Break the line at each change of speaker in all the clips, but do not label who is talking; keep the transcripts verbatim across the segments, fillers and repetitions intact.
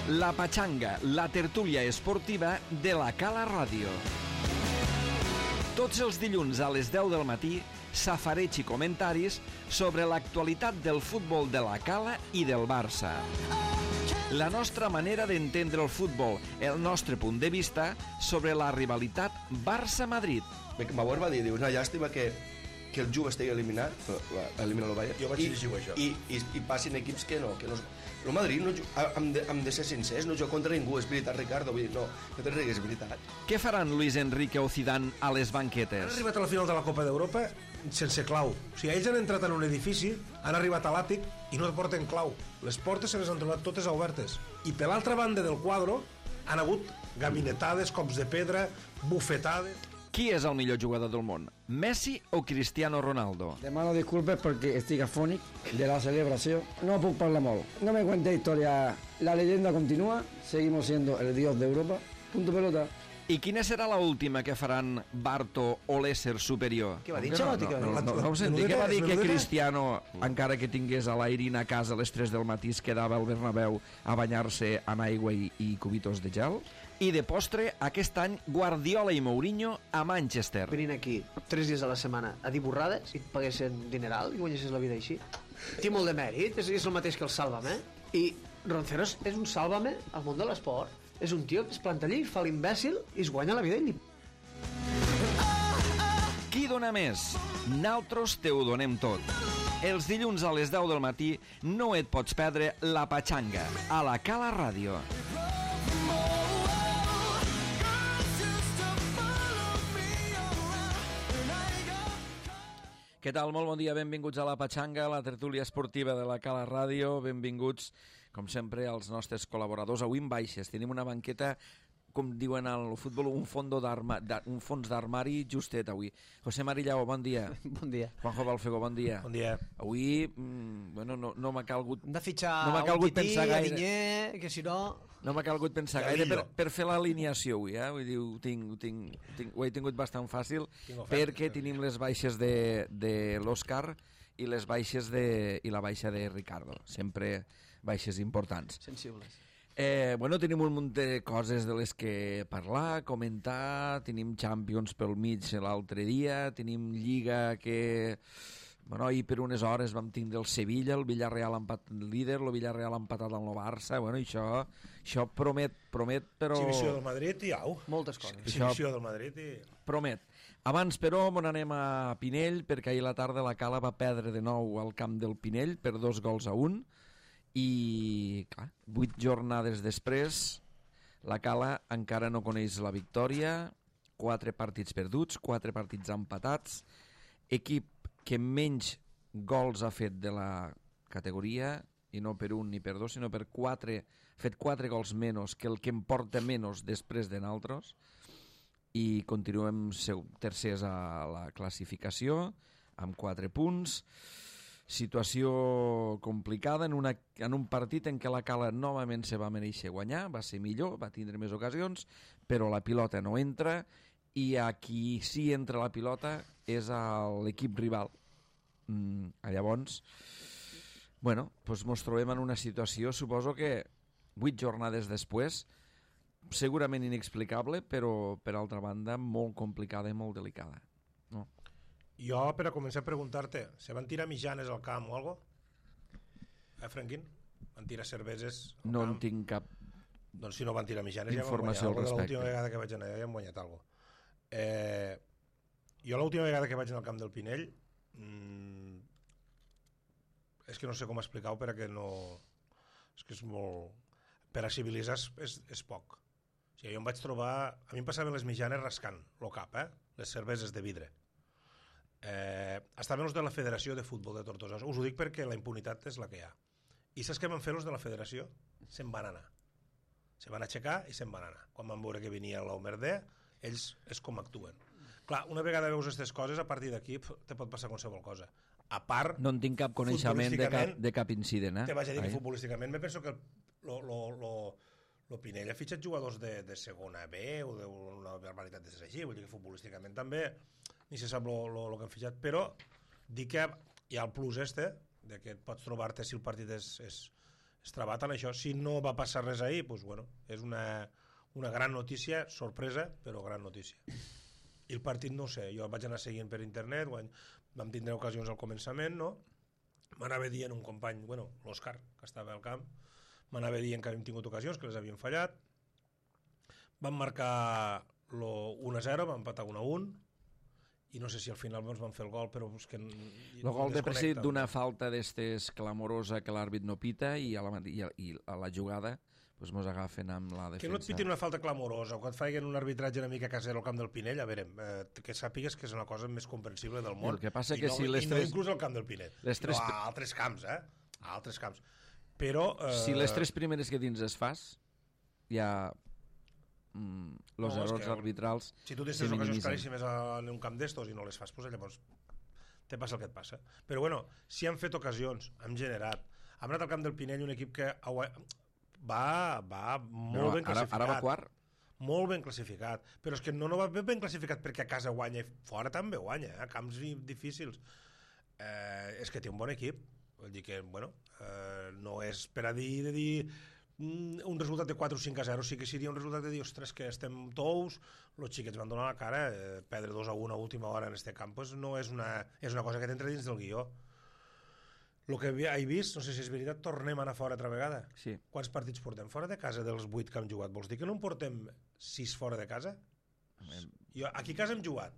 La Patxanga, la tertúlia esportiva de la Cala Ràdio. Tots els dilluns a les deu del matí, safareig i comentaris sobre l'actualitat del futbol de la Cala i del Barça. La nostra manera d'entendre el futbol, el nostre punt de vista sobre la rivalitat Barça-Madrid.
Bauer va dir, diu, una llàstima que, que el Juve estigui eliminat, elimina el Bayern,
jo vaig
i,
llegir això.
I, i, i passin equips que no, que no... El Madrid, no, hem, de, hem de ser sincers, no juga contra ningú, és veritat, Ricardo, vull dir, no, no te rigues, és veritat.
Què faran Luis Enrique o Zidane a les banquetes?
Han arribat a la final de la Copa d'Europa sense clau. O sigui, ells han entrat en un edifici, han arribat a l'àtic i no porten clau. Les portes se les han trobat totes obertes. I per l'altra banda del quadre han hagut gabinetades, cops de pedra, bufetades...
Qui és el millor jugador del món? Messi o Cristiano Ronaldo?
Demano disculpes perquè estic afònic de la celebració. No puc parlar molt. No me cuente historia. La leyenda continúa. Seguimos siendo el dios de Europa. Punto pelota.
I quina serà la última que faran Barto o l'ésser superior?
Què va dir?
No, no, no, no, no, no ho senti. Què va dir que Cristiano, encara que tingués a l'Airin a casa a les tres del matí, es quedava al Bernabéu a banyar-se en aigua i, i cubitos de gel? I de postre, aquest any, Guardiola i Mourinho a Manchester.
Venint aquí tres dies a la setmana a dir borrades i et paguessin dineral i guanyessis la vida així. Té molt de mèrit, és, és el mateix que el Sálvame. I Ronceros és un Sálvame al món de l'esport. És un tio que es planta allí, fa l'imbècil i es guanya la vida ell.
Qui dona més? Naltros te ho donem tot. Els dilluns a les deu del matí no et pots perdre La Patxanga a la Cala Ràdio. Què tal? Molt bon dia, benvinguts a La Patxanga, la tertúlia esportiva de la Cala Ràdio. Benvinguts, com sempre, als nostres col·laboradors. Avui en baixes, tenim una banqueta, com diuen al futbol, un, fondo un fons d'armari justet avui. José Marillao, bon dia.
Bon dia.
Juanjo Balfego, bon dia.
Bon dia.
Avui, mmm, bueno, no, no m'ha calgut...
Hem de fitxar
no m'ha calgut
un tití,
pensar gaire.
Dinyer, que si no...
No m'ha calgut pensar gaire per, per fer l'alineació avui, eh? Vull dir, ho, tinc, ho, tinc, tinc, ho he tingut bastant fàcil perquè tenim les baixes de, de l'Òscar i les baixes de, i la baixa de Ricardo. Sempre baixes importants.
Sensibles.
Eh, bueno, tenim un munt de coses de les que parlar, comentar, tenim Champions pel mig l'altre dia, tenim Lliga que... Bueno, ahir per unes hores vam tindre el Sevilla, el Villarreal empat líder, el Villarreal empatat amb el Barça, bueno, això, això promet, promet, però...
Exhibició del Madrid i au.
Moltes coses.
Exhibició del Madrid i...
Promet. Abans, però, on anem a Pinell, perquè ahir a la tarda la Cala va perdre de nou al camp del Pinell per dos gols a un, i, clar, vuit jornades després, la Cala encara no coneix la victòria, quatre partits perduts, quatre partits empatats, equip que menys gols ha fet de la categoria, i no per un ni per dos, sinó per quatre, ha fet quatre gols menys que el que em porta menys després de naltros, i continuem tercers a la classificació, amb quatre punts, situació complicada en, una, en un partit en què la Cala novament se va mereixer guanyar, va ser millor, va tindre més ocasions, però la pilota no entra, i a qui sí entra la pilota és a l'equip rival. Mm, llavors, bueno, doncs mos trobem en una situació, suposo que vuit jornades després, segurament inexplicable, però per altra banda molt complicada i molt delicada. No?
Jo, per a començar a preguntar-te, se van tirar mitjanes al camp o algo? Eh, Franquín? Van tirar cerveses al
no
camp?
No en tinc cap
doncs si no van tirar mitjanes ja van
informació
guanyar.
al respecte.
L'última vegada que vaig anar ja hem guanyat alguna cosa. Eh, jo l'última vegada que vaig anar al camp del Pinell mmm, és que no sé com explicar-ho perquè no... És que és molt... Per a civilitzar és, és poc. O sigui, jo em vaig trobar... A mi em passaven les mitjanes rascant el cap, eh? Les cerveses de vidre. Eh, estaven els de la Federació de Futbol de Tortosa. Us ho dic perquè la impunitat és la que hi ha. I saps què van fer els de la Federació? Se'n van anar. Se van aixecar i se'n van anar. Quan van veure que venia l'Omerdé, ells és com actuen. Clar, una vegada veus aquestes coses, a partir d'aquí te pot passar qualsevol cosa. A part...
No en tinc cap coneixement de cap, de cap incident, eh?
Te vaig a dir que
Ai.
futbolísticament me penso que lo, lo, lo, lo Pinell ha fitxat jugadors de, de segona B o d'una barbaritat de ser així, vull dir que futbolísticament també ni se sap lo, lo, lo que han fitxat, però dic que hi ha el plus este de que pots trobar-te si el partit és, és, Estrabat en això. Si no va passar res ahir, doncs, bueno, és una, una gran notícia, sorpresa, però gran notícia. I el partit no ho sé, jo vaig anar seguint per internet, vam tindre ocasions al començament, no? M'anava dient un company, bueno, l'Òscar, que estava al camp, m'anava dient que havíem tingut ocasions, que les havien fallat. Vam marcar lo u a zero, vam empatar un a un, i no sé si al final ens van fer el gol, però és que...
El gol de president d'una falta d'estes clamorosa que l'àrbit no pita i a la, i a, i a la jugada pues, mos agafen amb la defensa.
Que no et pitin una falta clamorosa o que et facin un arbitratge una mica casero al camp del Pinell, a veure, eh, que sàpigues que és una cosa més comprensible del món.
El que passa
I
que
no,
si les
i no
tres...
inclús al camp del Pinell.
Les tres...
No, a altres camps, eh? A altres camps. Però... Eh...
Si les tres primeres que dins es fas, ja... Mm, los
no,
errors
que,
arbitrals
si tu tens tres ocasions claríssimes en un camp d'estos i no les fas, pues, llavors te passa el que et passa. Però bueno, si han fet ocasions, hem generat, hem anat al camp del Pinell, un equip que va, va molt
no,
ben classificat.
Ara, ara va quart.
Molt ben classificat, però és que no, no va ben classificat perquè a casa guanya, fora també guanya, eh? Camps difícils. Eh, és que té un bon equip, vull dir que, bueno, eh, no és per a dir, de dir un resultat de quatre o cinc a zero, sí que seria un resultat de dir, ostres, que estem tous, els xiquets van donar la cara, eh, perdre dos a un a última hora en este camp, pues no és una, és una cosa que t'entra dins del guió. El que he vist, no sé si és veritat, tornem a anar fora altra vegada.
Sí.
Quants partits portem fora de casa dels vuit que hem jugat? Vols dir que no en portem sis fora de casa? Jo, aquí a casa hem jugat.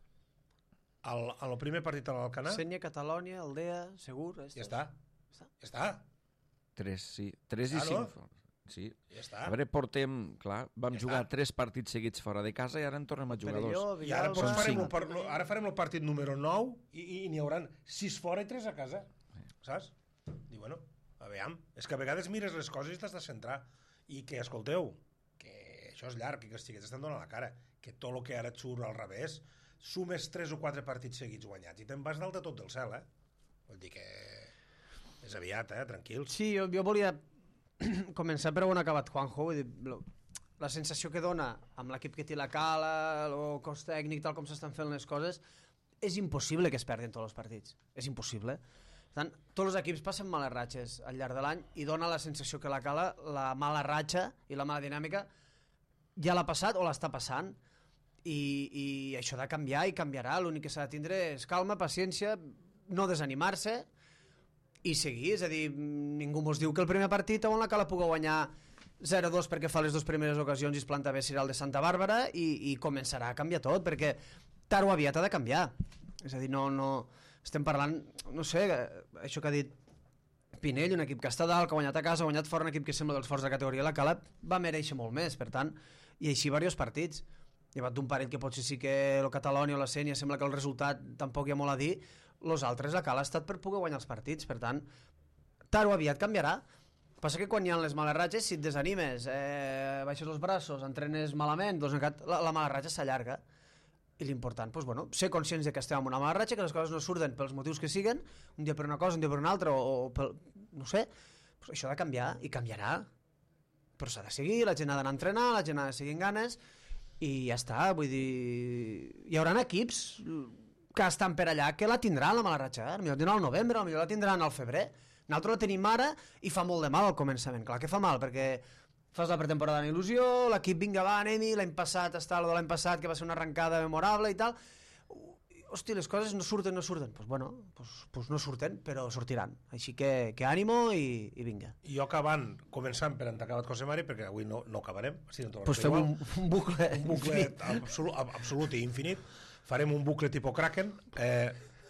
El, el primer partit a l'Alcanar...
Senya, Catalònia, Aldea, segur...
Ja està. Ja està.
Tres, sí. Tres i
ah,
cinc.
No?
Sí.
Ja està.
A veure, portem... Clar, vam
ja
jugar
està.
Tres partits seguits fora de casa i ara en tornem a jugar
Perelló,
dos.
I ara,
Villalba...
doncs, farem el, par... ara farem el partit número nou i, i n'hi haurà sis fora i tres a casa. Sí. Saps? I bueno, a veure, és que a vegades mires les coses i t'has de centrar. I que, escolteu, que això és llarg, que els xiquets estan donant la cara, que tot el que ara et surt al revés, sumes tres o quatre partits seguits guanyats i te'n vas dalt de tot del cel, eh? Vull dir que és aviat, eh? Tranquils.
Sí, jo, jo volia començar per on ha acabat Juanjo, vull dir, la sensació que dona amb l'equip que té la Cala, el cos tècnic, tal com s'estan fent les coses, és impossible que es perdin tots els partits, és impossible. Per tant, tots els equips passen males ratxes al llarg de l'any i dona la sensació que la Cala, la mala ratxa i la mala dinàmica ja l'ha passat o l'està passant. I, i això ha de canviar i canviarà. L'únic que s'ha de tindre és calma, paciència, no desanimar-se i seguir. És a dir, ningú mos diu que el primer partit on la Cala pugui guanyar zero a dos perquè fa les dues primeres ocasions i es planta bé serà el de Santa Bàrbara i, i començarà a canviar tot, perquè tard o aviat ha de canviar. És a dir, no, no estem parlant, no sé, això que ha dit Pinell, un equip que està dalt, que ha guanyat a casa, ha guanyat fora, un equip que sembla dels forts de categoria. La Cala va mereixer molt més, per tant, i així diversos partits. Llevat d'un parell que potser sí que el Catalònia o la Sènia sembla que el resultat tampoc hi ha molt a dir, els altres la Cala ha estat per poder guanyar els partits, per tant, tard o aviat canviarà. Passa que quan hi ha les males ratxes, si et desanimes, eh, baixes els braços, entrenes malament, doncs la, la mala ratxa s'allarga. I l'important, doncs, bueno, ser conscients de que estem en una mala ratxa, que les coses no surten pels motius que siguen, un dia per una cosa, un dia per una altra, o, o pel, no sé, doncs això ha de canviar, i canviarà. Però s'ha de seguir, la gent ha d'anar a entrenar, la gent ha de seguir amb ganes, i ja està, vull dir... Hi haurà equips que estan per allà que la tindran, la mala ratxa, eh? Potser la tindran al novembre, potser la tindran al febrer. Nosaltres la tenim ara i fa molt de mal al començament. Clar que fa mal, perquè fas la pretemporada en il·lusió, l'equip vinga va, anem-hi, l'any passat està el de l'any passat, que va ser una arrencada memorable i tal. Hosti, les coses no surten, no surten. Doncs pues bueno, pues, pues no surten, però sortiran. Així que, que ànimo i, i vinga.
I jo acabant, començant per on t'ha acabat Cosemari, perquè avui no, no acabarem. Si no
pues fem un, un bucle
un bucle absolut, absolut i infinit. Farem un bucle tipus Kraken. Eh,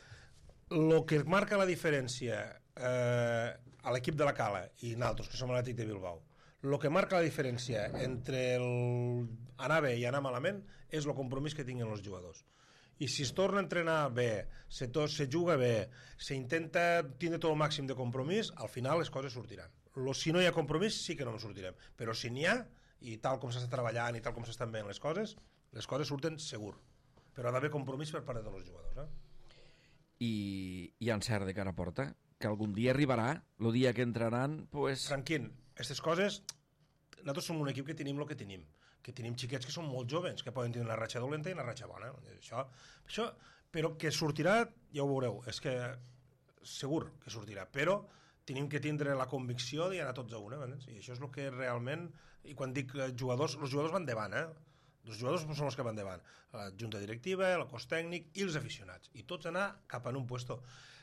lo que marca la diferència eh, a l'equip de la Cala i nosaltres, que som l'Atlètic de Bilbao, el que marca la diferència entre el anar bé i anar malament és el compromís que tinguin els jugadors. I si es torna a entrenar bé, se, to, se juga bé, se intenta tindre tot el màxim de compromís, al final les coses sortiran. Lo, si no hi ha compromís sí que no en sortirem, però si n'hi ha, i tal com s'està treballant i tal com s'estan veient les coses, les coses surten segur. Però ha d'haver compromís per part de tots els jugadors. Eh?
I hi ha encert de cara a porta, que algun dia arribarà, el dia que entraran, pues...
Franquín, aquestes coses, nosaltres som un equip que tenim el que tenim, que tenim xiquets que són molt joves, que poden tenir una ratxa dolenta i una ratxa bona. Això, això, però que sortirà, ja ho veureu, és que segur que sortirà, però tenim que tindre la convicció d'anar tots a una, ¿entens? I això és el que realment, i quan dic jugadors, els jugadors van davant, eh? Els jugadors són els que van davant, la junta directiva, el cos tècnic i els aficionats, i tots anar cap en un puesto.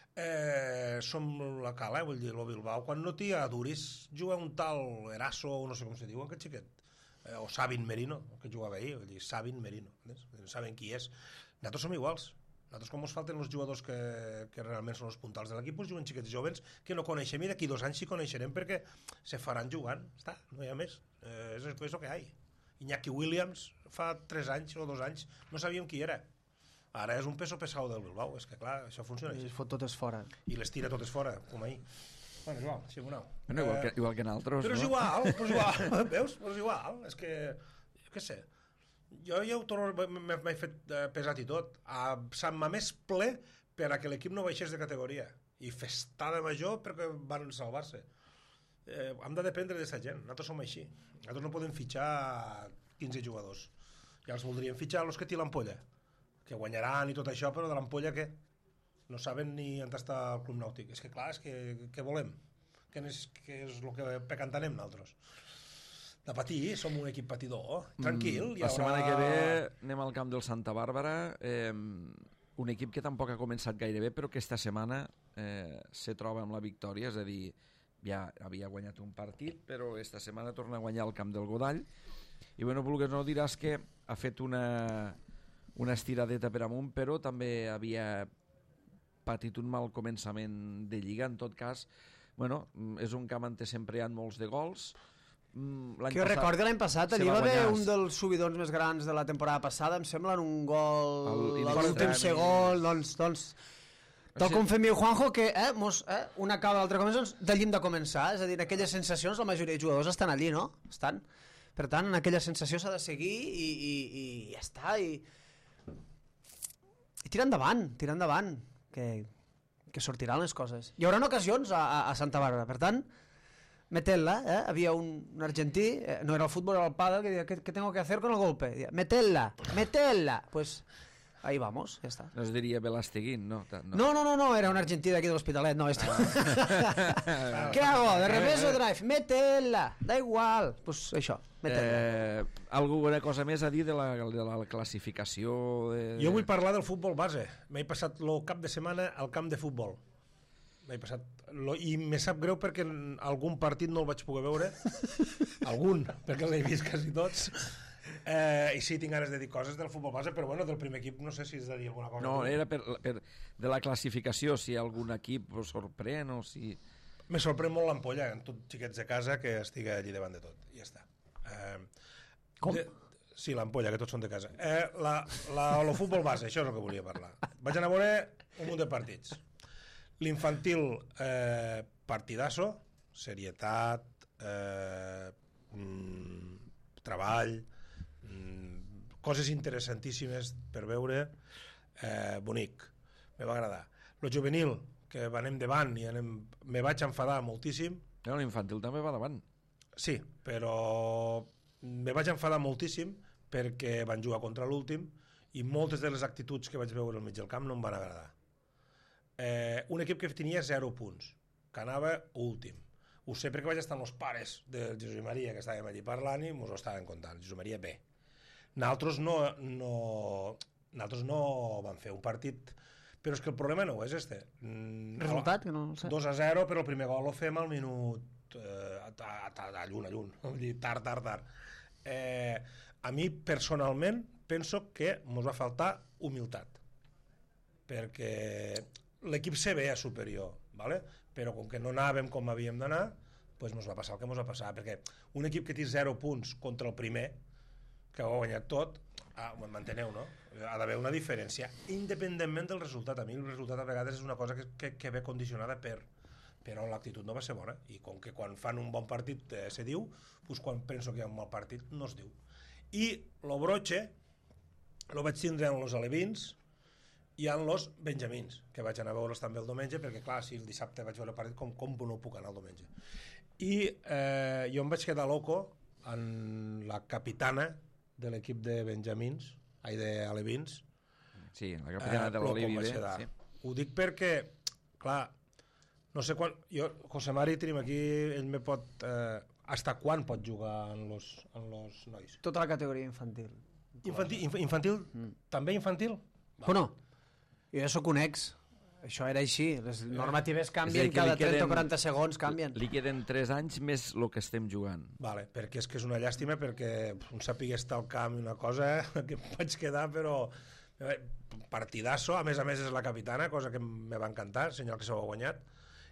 Eh, som la cala, eh? Vull dir, el Bilbao, quan no t'hi aduris, juga un tal Eraso, o no sé com se diu, aquest xiquet, eh, o Sabin Merino, que jugava ahir, vull dir, Sabin Merino, ¿entens? Saben qui és. Nosaltres som iguals. Nosaltres, com ens falten els jugadors que, que realment són els puntals de l'equip, pues juguen xiquets jovens que no coneixem i d'aquí dos anys sí coneixerem perquè se faran jugant. Està, no hi ha més. Eh, és, és el que hi ha. Iñaki Williams, fa tres anys o dos anys, no sabíem qui era. Ara és un peso pesado del Bilbao. És que, clar, això funciona
I
així.
es fot totes fora.
I les tira totes fora, com ahir. Bueno, igual, sí, una.
Bueno, igual, que, igual que nosaltres,
Però és
no?
igual, però és igual. Veus? Però és igual. És que, jo què sé, jo ja ho torno, m'he fet pesat i tot. A Sant Mamés ple per a que l'equip no baixés de categoria. I festada major perquè van salvar-se. Eh, hem de dependre d'aquesta gent. Nosaltres som així. Nosaltres no podem fitxar quinze jugadors. Ja els voldríem fitxar els que té l'ampolla. Que guanyaran i tot això, però de l'ampolla què? No saben ni on està el club nàutic. És que clar, és que què volem? Què és, què és el que pecantanem nosaltres? De patir, som un equip patidor, tranquil.
Mm, la haurà... setmana que ve anem al camp del Santa Bàrbara, eh, un equip que tampoc ha començat gaire bé, però que esta setmana eh, se troba amb la victòria, és a dir, ja havia guanyat un partit, però esta setmana torna a guanyar al camp del Godall, i bueno, vulgues no, diràs que ha fet una, una estiradeta per amunt, però també havia patit un mal començament de Lliga, en tot cas, bueno, és un camp on sempre hi ha molts de gols.
Que jo recordo l'any passat allà va haver un dels subidons més grans de la temporada passada, em sembla, en un gol a l'últim segon, doncs, doncs tal com fem jo, Juanjo, que eh, mos, eh, una acaba l'altra comença, doncs, de llim de començar, és a dir, en aquelles sensacions la majoria de jugadors estan allí, no? Estan. Per tant, en aquella sensació s'ha de seguir i, i, i ja està, i, i tirar endavant, tirar endavant, que, que sortiran les coses. Hi haurà ocasions a, a, a Santa Bàrbara, per tant, meterla, eh? Había un, un argentí, eh, no era el fútbol, era el pádel, que decía, ¿qué, ¿qué tengo que hacer con el golpe? Decía, meterla, meterla. Pues ahí vamos, ya está.
No es diria Velasteguín, no? No,
no, no, no, no era un argentí d'aquí de l'Hospitalet, no. Esto. ¿Qué hago? ¿De revés o drive? Meterla, da igual. Pues això, meterla.
Eh, alguna cosa més a dir de la, de la classificació? De...
Jo vull parlar del futbol base. M'he passat el cap de setmana al camp de futbol. M'he passat... Lo, i me sap greu perquè algun partit no el vaig poder veure. Algun, perquè l'he vist quasi tots. Eh, I sí, tinc ganes de dir coses del futbol base, però bueno, del primer equip no sé si has de dir alguna cosa.
No, era per, per, de la classificació, si algun equip us sorprèn o si...
Me sorprèn molt l'ampolla, en tots xiquets de casa, que estigui allí davant de tot. I ja està. Eh,
Com?
De, sí, l'ampolla, que tots són de casa. Eh, la, la, el futbol base, això és el que volia parlar. Vaig anar a veure un munt de partits. L'infantil, eh, partidasso, serietat, eh, mm, treball, mm, coses interessantíssimes per veure, eh, bonic, me va agradar. Lo juvenil, que anem davant i anem, me vaig enfadar moltíssim.
No, l'infantil també va davant.
Sí, però me vaig enfadar moltíssim perquè van jugar contra l'últim i moltes de les actituds que vaig veure al mig del camp no em van agradar. Eh, un equip que tenia zero punts, que anava últim. Ho sé perquè vaig estar amb els pares del Josep Maria, que estàvem allí parlant i ens ho estaven contant. Josep Maria bé. Nosaltres no, no, nosaltres no vam fer un partit, però és que el problema no és este.
Resultat? Que no sé.
dos a zero, però el primer gol ho fem al minut eh, a, a, a llun, a llun. Vull dir, tard, tard, tard. Eh, a mi, personalment, penso que ens va faltar humilitat. Perquè l'equip se veia superior, ¿vale? Però com que no anàvem com havíem d'anar, doncs ens va passar el que ens va passar, perquè un equip que té zero punts contra el primer, que ho ha guanyat tot, ah, m'enteneu, no? Ha d'haver una diferència, independentment del resultat. A mi el resultat a vegades és una cosa que, que, que ve condicionada per... Però l'actitud no va ser bona, i com que quan fan un bon partit eh, se diu, doncs quan penso que hi ha un mal partit no es diu. I el broche el vaig tindre en els alevins i en els benjamins, que vaig anar a veure'ls també el diumenge, perquè clar, si el dissabte vaig veure el partit, com, com no puc anar el diumenge. I eh, jo em vaig quedar loco en la capitana de l'equip de benjamins, ai, d'alevins.
Sí, la capitana eh, de l'Olivi B. Sí.
Ho dic perquè, clar, No sé quan... Jo, José Mari, tenim aquí, ell me pot... Eh, hasta quan pot jugar en los, en los nois?
Tota la categoria infantil.
Infantil? Inf infantil? Mm. També infantil?
Bueno, jo ja soc un ex. Això era així. Les normatives canvien,
que
cada
li queden-
trenta o quaranta segons canvien.
Li queden tres anys més el que estem jugant.
Vale, perquè és que és una llàstima, perquè un sàpiga estar al camp i una cosa que em vaig quedar, però partidasso, a més a més és la capitana, cosa que me va encantar, senyal que s'ho ha guanyat,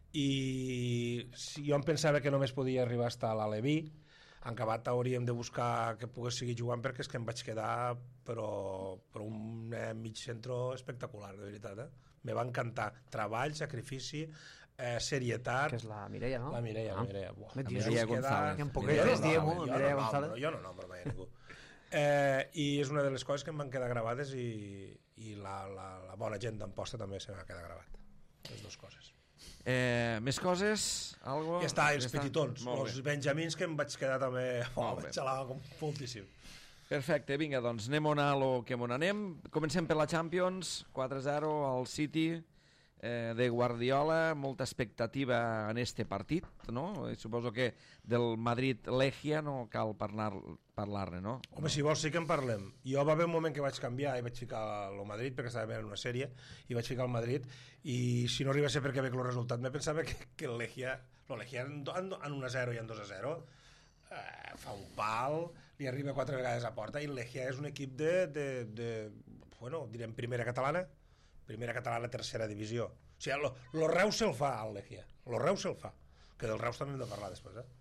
i si jo em pensava que només podia arribar a estar a l'Aleví, en acabat hauríem de buscar que pogués seguir jugant, perquè és que em vaig quedar però, però un eh, mig centro espectacular, de veritat, eh? Me va encantar. Treball, sacrifici, eh, serietat...
Que és la Mireia, no?
La Mireia,
ah.
la Mireia. Buah,
La
Mireia González.
Que en poquetes diem,
no,
Mireia
no,
González.
no, jo no nombro mai a ningú. Eh, I és una de les coses que em van quedar gravades i, i la, la, la bona gent d'Amposta també se m'ha quedat gravat. Les dues coses.
Eh, més coses? Algo?
Ja està, els
Ja està?
petitons,
Molt
els
bé.
benjamins que em vaig quedar també... Oh,
Molt bé.
vaig xalar com moltíssim.
Perfecte, vinga, doncs anem on a lo que on anem. Comencem per la Champions, quatre zero al City eh, de Guardiola, molta expectativa en este partit, no? I suposo que del Madrid-Legia no cal parlar-ne, parlar no?
Home, si vols sí que en parlem. Jo va haver un moment que vaig canviar i vaig ficar el Madrid perquè estava veient una sèrie i vaig ficar el Madrid i si no arriba a ser perquè veig el resultat me pensava que, que el Legia, el Legia en, en un a zero i en dos a zero eh, fa un pal, li arriba quatre vegades a porta i el Legia és un equip de, de, de bueno, direm primera catalana, primera catalana, tercera divisió. O sigui, lo, lo Reus se'l fa al Legia, lo Reus se'l fa, que del Reus també hem de parlar després, eh?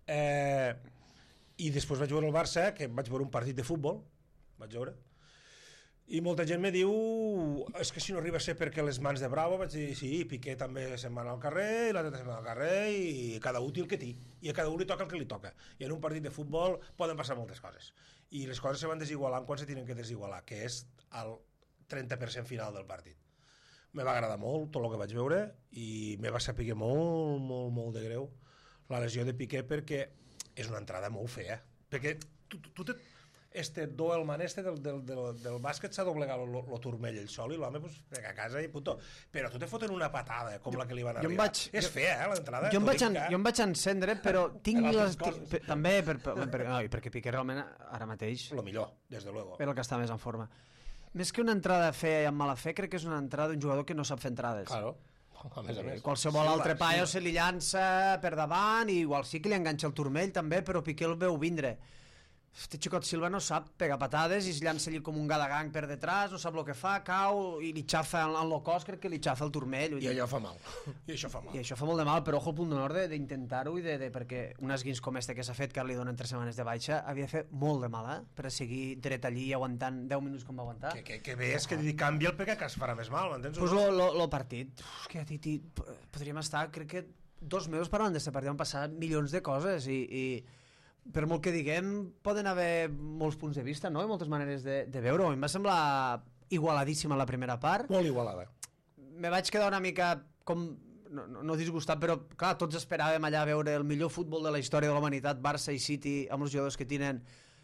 eh i després vaig veure el Barça, que vaig veure un partit de futbol, vaig veure, i molta gent me diu és que si no arriba a ser perquè les mans de Bravo, vaig dir, sí, Piqué també se'n va anar al carrer, i l'altre se'n va anar al carrer, i cada útil que té, i a cada un li toca el que li toca, i en un partit de futbol poden passar moltes coses, i les coses se van desigualant quan se tenen que desigualar, que és el trenta per cent final del partit. Me va agradar molt tot el que vaig veure, i me va saber molt, molt, molt de greu la lesió de Piqué, perquè és una entrada molt fea, perquè tu, tu, tu te, este Doelman este del, del, del, del bàsquet s'ha doblegat el turmell ell sol i l'home pues, a casa i punto, però tu te foten una patada com jo, la que li van arribar, vaig, és jo, fea eh, l'entrada,
jo, em vaig en, jo em vaig encendre però tinc les,
per,
també per, per, per, no, perquè Piqué realment ara mateix
lo millor, des de luego
és el que està més en forma, més que una entrada fea i amb mala fe, crec que és una entrada d'un jugador que no sap fer entrades.
Claro. A més a més.
Qualsevol sí, altre va, paio sí. Se li llança per davant i igual sí que li enganxa el turmell també, però Piqué el veu vindre. Este xicot Silva no sap pegar patades i es llança allí com un gadagang per detrás, no sap el que fa, cau i li xafa en, en el cos, crec que li xafa el turmell.
I allò fa mal. I això fa mal.
I això fa molt de mal, però ojo el punt d'honor d'intentar-ho i de, de, perquè un esguins com este que s'ha fet, que ara li donen tres setmanes de baixa, havia de fer molt de mal, eh? Per a seguir dret allí i aguantant deu minuts com va aguantar.
Que, que, que bé és que li canvia el pecat que es farà més mal, m'entens?
Pues lo, lo, lo partit, uf, que titi, podríem estar, crec que dos mesos parlant d'este partit, han passat milions de coses i... i per molt que diguem, poden haver molts punts de vista, no? I moltes maneres de, de veure-ho. Em va semblar igualadíssima la primera part.
Molt igualada.
Me vaig quedar una mica com... No, no, no disgustat, però clar, tots esperàvem allà veure el millor futbol de la història de la humanitat, Barça i City, amb els jugadors que tenen.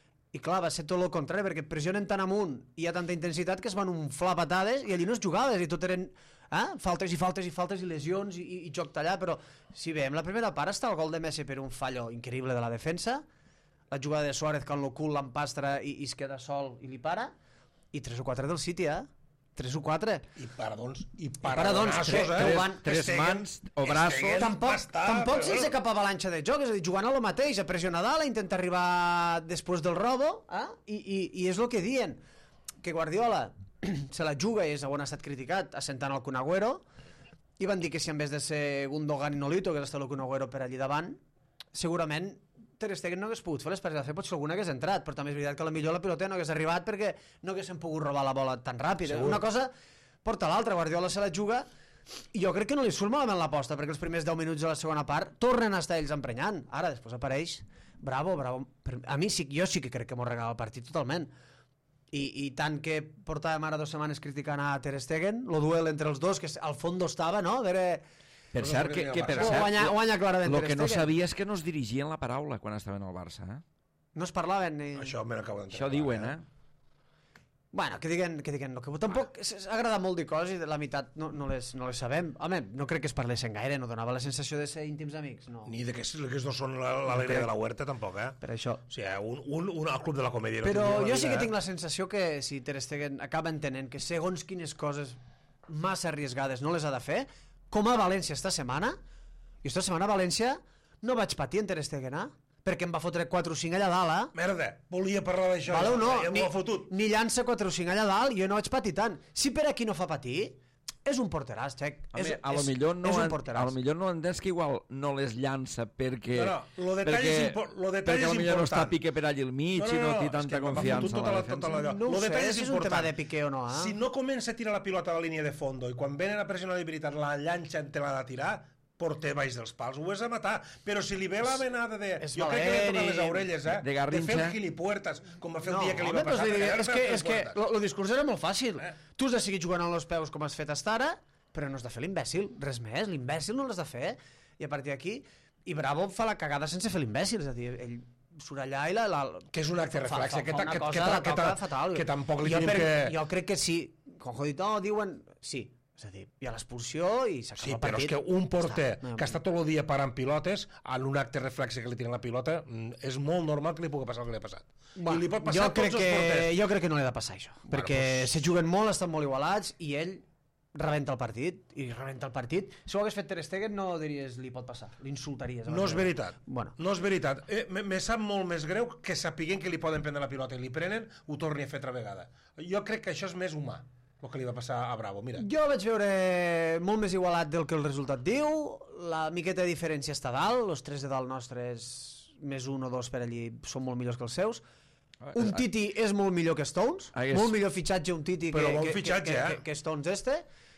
I clar, va ser tot el contrari, perquè pressionen tan amunt i hi ha tanta intensitat que es van unflar patades i allí no es jugaves, i tot eren... Eh? Faltes i faltes i faltes i lesions i, i, i joc tallat, però si veiem la primera part està el gol de Messi per un fallo increïble de la defensa, la jugada de Suárez que en lo cul l'empastra i, i es queda sol i li para, i tres o quatre del City, eh? tres o quatre.
I paradons, i
paradons,
paradonassos,
eh?
eh?
Van,
tres esteguen, mans o braços.
Tampoc,
bastar,
tampoc
però...
sense cap avalanxa de joc, és a dir, jugant a lo mateix, a pressionar dalt, a intentar arribar després del robo, eh? I, i, i és el que diuen, que Guardiola se la juga i és on ha estat criticat assentant el Kun Agüero i van dir que si en vez de ser Gundogan i Nolito que està el Kun Agüero per allí davant segurament Ter Stegen no hagués pogut fer les passes de fer, potser alguna hagués entrat, però també és veritat que la millor la pilota no hagués arribat perquè no haguessin pogut robar la bola tan ràpid. Segur. Una cosa porta l'altra, Guardiola se la juga i jo crec que no li surt malament l'aposta perquè els primers deu minuts de la segona part tornen a estar ells emprenyant, ara després apareix bravo, bravo, a mi sí, jo sí que crec que m'ho regala el partit totalment. I, i tant que portàvem ara dues setmanes criticant a Ter Stegen, el duel entre els dos, que al fons estava, no? Veure...
Per cert, que, que per
cert,
cert,
guanya clarament
el que no sabia és que no es dirigien la paraula quan estaven al Barça, eh?
No es parlaven ni...
Això me n'acabo d'entendre.
Això diuen, eh?
Bueno, que diguen, que diguen, no, que tampoc s'ha agradat molt dir coses i la meitat no, no, les, no les sabem. Home, no crec que es parlessin gaire, no donava la sensació de ser íntims amics, no.
Ni de que aquests dos són l'alegria de la huerta, tampoc, eh?
Per això.
O sigui, un, un, un al club de la comèdia.
Però
no
jo
vida,
sí que
eh?
tinc la sensació que si Ter Stegen acaba entenent que segons quines coses massa arriesgades no les ha de fer, com a València esta setmana, i esta setmana a València no vaig patir en Ter Stegen, eh? Perquè em va fotre quatre o cinc allà dalt, eh?
Merda, volia parlar d'això.
Vale o no?
Ja
Ni,
m'ho ha fotut.
ni llança quatre o cinc allà dalt, jo no vaig patir tant. Si per aquí no fa patir, és un porteràs, Xec.
A,
És,
mi, a lo
és,
millor no
és un
en, a
porteràs.
lo millor no entens que igual no les llança perquè
No, no, lo detall
perquè,
és impo- lo detall
perquè
és
a lo millor no està
important.
Piqué per allà al mig i no té
és
tanta
que m'ha fotut
confiança
tota
en la
la- tota
defensa.
la-
No ho
Lo
sé,
detall és
si és un
important.
tema de Piqué o no, eh?
Si no comença a tirar la pilota a la línia de fondo i quan venen a pressionar de veritat la llanxa te l'ha de tirar, porter baix dels pals, ho és a matar. Però si li ve la venada de...
És
jo crec que li ha tocat
valent
les
i-
orelles, eh?
de- de garrinxa.
fer el gilipuertes, com va fer el
No,
dia que li
home,
va passar.
però
perquè
és,
ara
és
fa
que,
tres
és que
puertes.
el discurs era molt fàcil.
Eh?
Tu has de seguir jugant amb els peus com has fet hasta ara, però no has de fer l'imbècil, res més, l'imbècil no l'has de fer. I a partir d'aquí, i Bravo fa la cagada sense fer l'imbècil, és a dir, ell surt allà i la... la
Que és un acte
fa-
reflexe,
fa-
que,
fa
ta-
una
que,
cosa,
que, ta-
la
que,
toca
ta-
fatal.
que tampoc li
jo,
tenim
per,
que...
jo crec que sí, com dit, no, diuen sí, és a dir, hi ha l'expulsió i s'acaba
Sí,
el
però
partit.
és que un porter
Està, no,
que està tot el dia parant pilotes, en un acte reflexe que li tiren la pilota, mm, és molt normal que li pugui passar el que li ha passat.
Bueno,
I li pot passar
jo
a tots
crec
els
que,
porters.
jo crec que no li ha de passar això,
Bueno,
perquè
pues-
se juguen molt, estan molt igualats i ell rebenta el partit, i rebenta el partit. Si ho hagués fet Ter Stegen no diries li pot passar, l'insultaries.
No és veritat.
Bueno.
No és veritat. Eh, me, me sap molt més greu que sapiguent que li poden prendre la pilota i li prenen, ho torni a fer altra vegada. Jo crec que això és més humà, el que li va passar a Bravo. Mira.
Jo vaig veure molt més igualat del que el resultat diu, la miqueta de diferència està a dalt, els tres de dalt nostres, més un o dos per allí, són molt millors que els seus. Un Titi és molt millor que Stones,
Hagués-
molt millor fitxatge un Titi
Però
que,
bon
que,
fitxatge,
que,
eh?
que, que Stones este,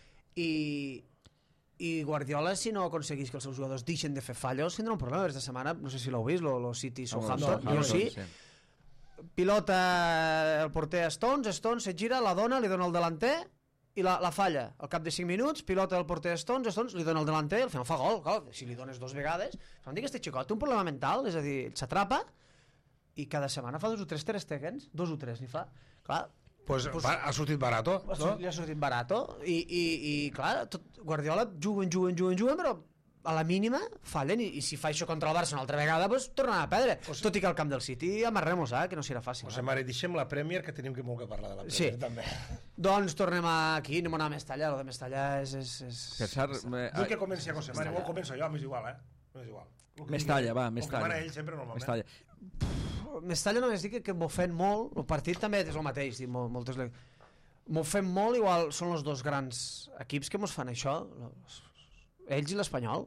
i, i Guardiola, si no aconseguís que els seus jugadors deixen de fer fallos, tindrà un problema aquesta setmana, no sé si l'heu vist, lo, lo City Southampton,
no,
jo
no,
sí, pilota el porter a Stones, Stones se gira, la dona, li dona el delanter i la, la falla. Al cap de cinc minuts, pilota el porter a Stones, Stones li dona el delanter i al final fa gol. Clar, si li dones dos vegades, em dic que este xicot té un problema mental, és a dir, s'atrapa i cada setmana fa dos o tres Ter Stegens, dos o tres n'hi fa. Clar,
Pues,
Pues-
va, ha sortit barato,
ha
no?
sortit- li ha sortit barato i, i, i clar, tot, Guardiola juguen, juguen, juguen, juguen, però a la mínima fallen i, i si fa això contra el Barça una altra vegada pues, tornen a perdre,
O sigui-
tot i que al camp del City amarrem-nos, eh, que no serà fàcil.
José Mari, deixem la Premier, que tenim que molt que parlar de la Premier,
Sí.
també.
Doncs tornem aquí, anem a anar a Mestalla, el de Mestalla és... és, és...
Per cert, me-
Vull que comenci a José Mari, o començo jo, m'és igual, eh? M'és igual. El que
Mestalla,
digui-
va,
el que
Mestalla.
mana ell sempre, normalment.
Mestalla.
Mestalla només dic que, que m'ofèn molt, el partit també és el mateix, dic, mol, moltes... le- M'ofèn molt, igual són els dos grans equips que mos fan això, los, ells i l'Espanyol.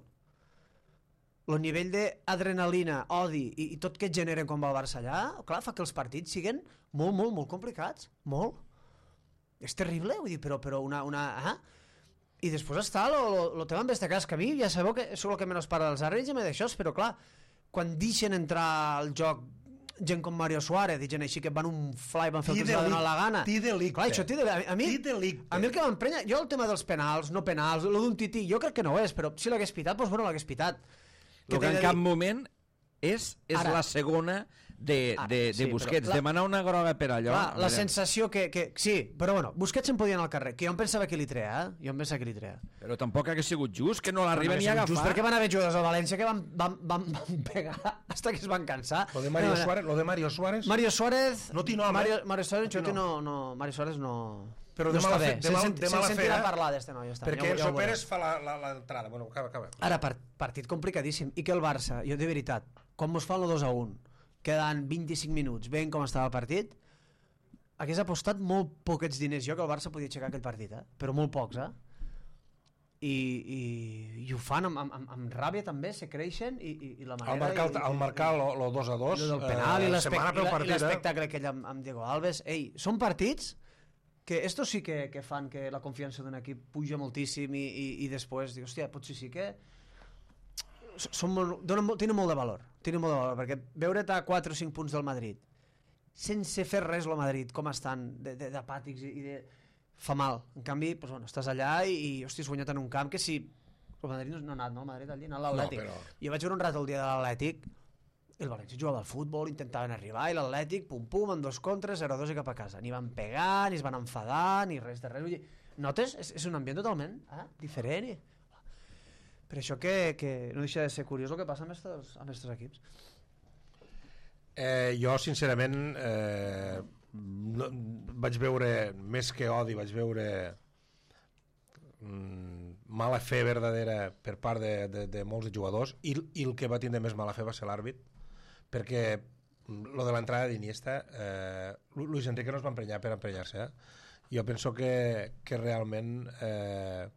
El nivell d'adrenalina, odi i, i tot que et generen quan va el Barça allà, clar, fa que els partits siguin molt, molt, molt complicats, molt. És terrible, vull dir, però, però una... una ah? I després està el tema amb este cas, que a mi ja sabeu que és el que menys para dels àrbitres i me d'això, però clar, quan deixen entrar al joc gent com Mario Suárez i gent així que van un fly, van fer el que els va donar la gana.
Tí delicte.
Clar, això, tí de, a, a mi,
Tí delicte.
a mi el que m'emprenya, jo el tema dels penals, no penals, el d'un tití, jo crec que no ho és, però si l'hagués pitat, doncs bueno, l'hagués pitat.
El que en cap moment és, és
Ara.
la segona de,
Ara,
de, de
sí,
Busquets.
però la-
Demanar una groga per allò...
Clar,
a
la
veure,
sensació que, que... Sí, però bueno, Busquets se'n podia anar al carrer, que jo em pensava que li treia, eh? Jo em pensava que li treia.
Però tampoc hagués sigut just, que no l'arriba ni a agafar.
Just perquè van haver jugadors al València que van, van, van, van pegar hasta que es van cansar.
Lo de Mario
No, no,
Suárez, lo de Mario Suárez...
Mario Suárez...
No té nom, eh?
Mario, Mario Suárez,
No té
no, no,
nom.
no, Mario Suárez no...
Però
no
de
està
mala
bé.
fe- de mal-
Se'l
de
se
mala
sentirà
fe, eh?
parlar d'este noi. Ja està.
Perquè
ja, ho- ja ho
Enzo
veurem.
Pérez fa l'entrada. Bueno, acaba, acaba.
Ara, part, partit complicadíssim. I que el Barça, jo de veritat, com mos fan el dos a un, queden vint-i-cinc minuts, veient com estava el partit, hagués apostat molt poquets diners jo que el Barça podia aixecar aquell partit, eh? Però molt pocs, eh? I, i, i ho fan amb, amb, amb ràbia també, se creixen i, i, i la manera...
Al marcar,
i,
al marcar lo, lo dos a dos,
el del penal
eh,
i
setmana pel partit, eh?
l'espectacle aquell amb, amb Diego Alves, ei, són partits que estos sí que, que fan que la confiança d'un equip puja moltíssim i, i, i després dic, hòstia, potser sí que són molt, donen, molt- tenen molt de valor, tenen molt de valor, perquè veure't a quatre o cinc punts del Madrid sense fer res el Madrid, com estan de- de- d'apàtics i, i de... fa mal, en canvi, doncs, bueno, estàs allà i, i hòstia, has guanyat en un camp que si el Madrid no, no ha anat, no? El Madrid allí, no, l'Atlètic.
No, però-
Jo vaig veure un rato el dia de l'Atlètic, el València jugava al futbol, intentaven arribar, i l'Atlètic, pum-pum, amb dos contres, zero dos i cap a casa. Ni van pegar, ni es van enfadar, ni res de res. Vull dir, notes? És, és un ambient totalment eh? diferent. I... Per això que, que no deixa de ser curiós el que passa amb estos, amb estos equips.
Eh, jo, sincerament, eh, no, vaig veure, més que odi, vaig veure mm, mala fe verdadera per part de, de, de molts jugadors, i, i el que va tindre més mala fe va ser l'àrbit, perquè lo de l'entrada d'Iniesta, eh, Luis Enrique no es va emprenyar per emprenyar-se. Eh? Jo penso que, que realment eh,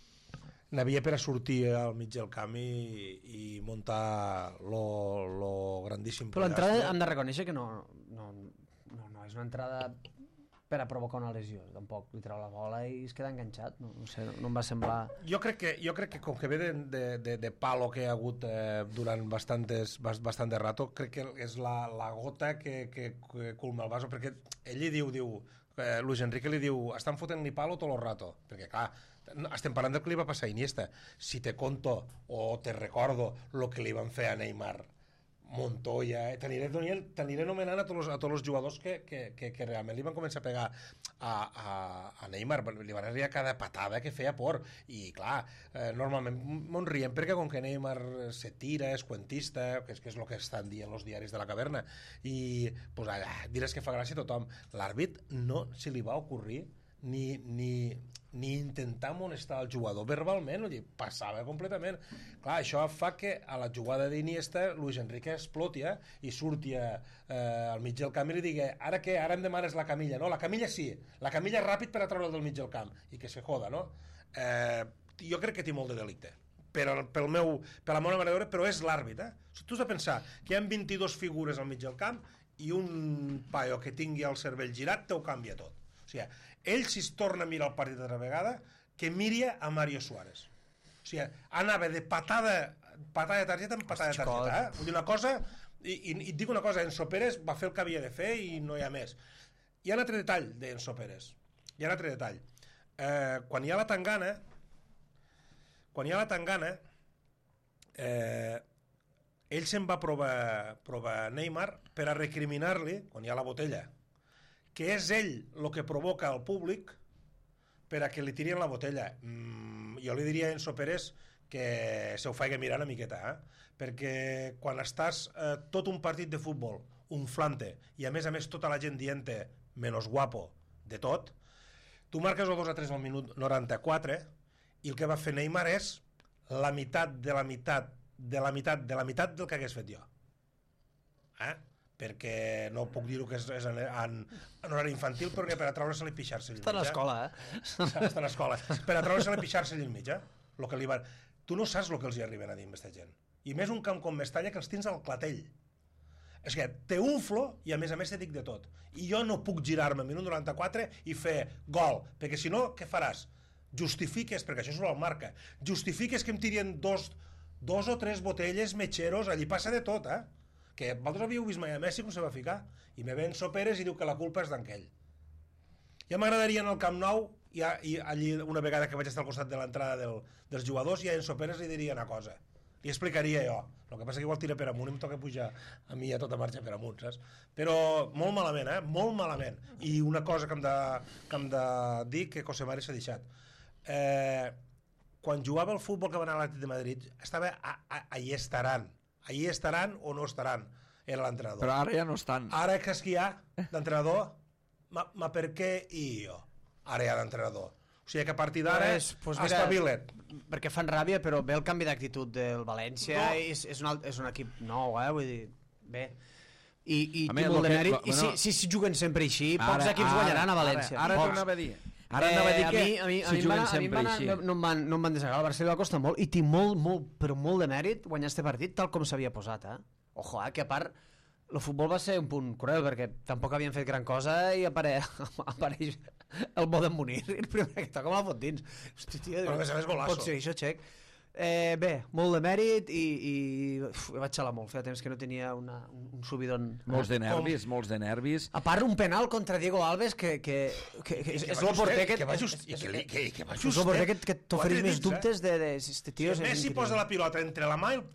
n'havia per a sortir al mig del camp i, i muntar lo, lo grandíssim
però l'entrada hem de reconèixer que no, no, no, no és una entrada per a provocar una lesió, tampoc li treu la bola i es queda enganxat, no, no sé, no, no em va semblar...
Jo crec que, jo crec que com que ve de, de, de, de palo que hi ha hagut eh, durant bastantes, bastant de rato, crec que és la, la gota que, que, que culma el vaso, perquè ell li diu, diu eh, Luis Enrique li diu, estan fotent-li palo tot el rato, perquè clar, estem parlant del que li va passar a Iniesta. Si te conto o te recordo lo que li van fer a Neymar, Montoya, eh? t'aniré, t'aniré nomenant a tots, a tots els jugadors que, que, que, que realment li van començar a pegar a, a, a Neymar, li van arribar cada patada que feia por, i clar, eh, normalment mos riem perquè com que Neymar se tira, és cuentista, que és, que és el que estan dient els diaris de la caverna, i pues, ah, diràs que fa gràcia a tothom. L'àrbit no se li va ocorrir ni, ni, ni intentar molestar el jugador verbalment, o dir, passava completament. Clar, això fa que a la jugada d'Iniesta Luis Enrique explotia i surtia eh, al mig del camp i li digui, ara què? Ara em demanes la camilla? No, la camilla sí, la camilla ràpid per a treure'l del mig del camp, i que se joda, no? Eh, jo crec que té molt de delicte, per, pel meu, per la meva manera de veure, però és l'àrbit, eh? Tu has de pensar que hi ha vint-i-dues figures al mig del camp i un paio que tingui el cervell girat te ho canvia tot. O sigui, ell, si es torna a mirar el partit altra vegada, que miri a Mario Suárez. O sigui, anava de patada, patada de targeta en patada de targeta. Eh? Vull dir una cosa, i, i, i et dic una cosa, Enzo Pérez va fer el que havia de fer i no hi ha més. Hi ha un altre detall d'Enzo Pérez. Hi ha un altre detall. Eh, quan hi ha la tangana, quan hi ha la tangana, eh, ell se'n va provar, provar Neymar per a recriminar-li, quan hi ha la botella, que és ell el que provoca al públic per a que li tirin la botella. Mm, jo li diria a Enzo Pérez que se ho faci mirar una miqueta, eh? Perquè quan estàs eh, tot un partit de futbol unflante i a més a més tota la gent dient-te menos guapo de tot, tu marques el dos a tres al minut noranta-quatre i el que va fer Neymar és la meitat de la meitat de la meitat de la meitat del que hagués fet jo. Eh? Perquè no puc dir-ho que és, és en, en, en horari infantil, però per a treure-se-li i pixar-se-li
Està a l'escola, eh?
Està a l'escola. Per a treure-se-li i pixar-se-li al mig, eh? Lo que li van... Tu no saps el que els hi arriben a dir amb aquesta gent. I més un camp com Mestalla que els tens al clatell. És que te unflo i a més a més te dic de tot. I jo no puc girar-me a minut noranta-quatre i fer gol, perquè si no, què faràs? Justifiques, perquè això és el marca, justifiques que em tirien dos, dos o tres botelles metxeros, allí passa de tot, eh? Que vosaltres havíeu vist mai a Messi com se va ficar, i me ve Enzo Pérez i diu que la culpa és d'enquell. Ja m'agradaria en el Camp Nou, i, i allí una vegada que vaig estar al costat de l'entrada del, dels jugadors, i a Enzo Pérez li diria una cosa, li explicaria jo, el que passa que igual tira per amunt i em toca pujar a mi a tota marxa per amunt, saps? Però molt malament, eh? Molt malament. I una cosa que hem de, que hem de dir, que José Mari s'ha deixat. Eh, quan jugava el futbol que va anar a l'Atlètic de Madrid, estava a, a, allí estaran, allí estaran o no estaran, era l'entrenador.
Però ara ja no estan.
Ara que és que hi ha d'entrenador, ma, ma per què i jo? Ara hi ha d'entrenador. O sigui que a partir d'ara
pues, pues mira,
espavila't.
Perquè fan ràbia, però ve el canvi d'actitud del València,
No.
i és, és, un, alt- és un equip nou, eh? Vull dir, bé. I, i
A
té
més,
molt
lo
de
que-
mèrit,
lo-
i si,
bueno,
si, si juguen sempre així, pocs
Ara-
equips
ara-
guanyaran a València.
Ara, ara
Pocs.
t'ho anava a dir. Ara anava a dir que
a mi, a mi, a
si
mi, em
juguen
van, a mi em
sempre
van,
així.
no, no, em van, no em van desagradar. El Barcelona va costar molt i té molt, molt, però molt de mèrit guanyar este partit tal com s'havia posat, eh? Ojo, eh? Que a part el futbol va ser un punt cruel perquè tampoc havien fet gran cosa i apare... apareix el Boden Munir el primer que toca me la fot dins. Hosti, tio,
Però a més a més golaço.
pot ser això, xec. Eh, bé, molt de mèrit i, i uf, vaig xalar molt, feia temps que no tenia una, un, un subidon.
Molts de nervis, molts de nervis.
A part, un penal contra Diego Alves que, que, que, que és,
Que
és
va
el porter
justet,
que...
que va just-
és-
i que li- que- que va
és el
justet.
porter que, que t'ofereix
Quatre
més
dits, eh?
dubtes de, de si este tio
Si
és
Messi
increïble.
posa la pilota entre la mà i el pal,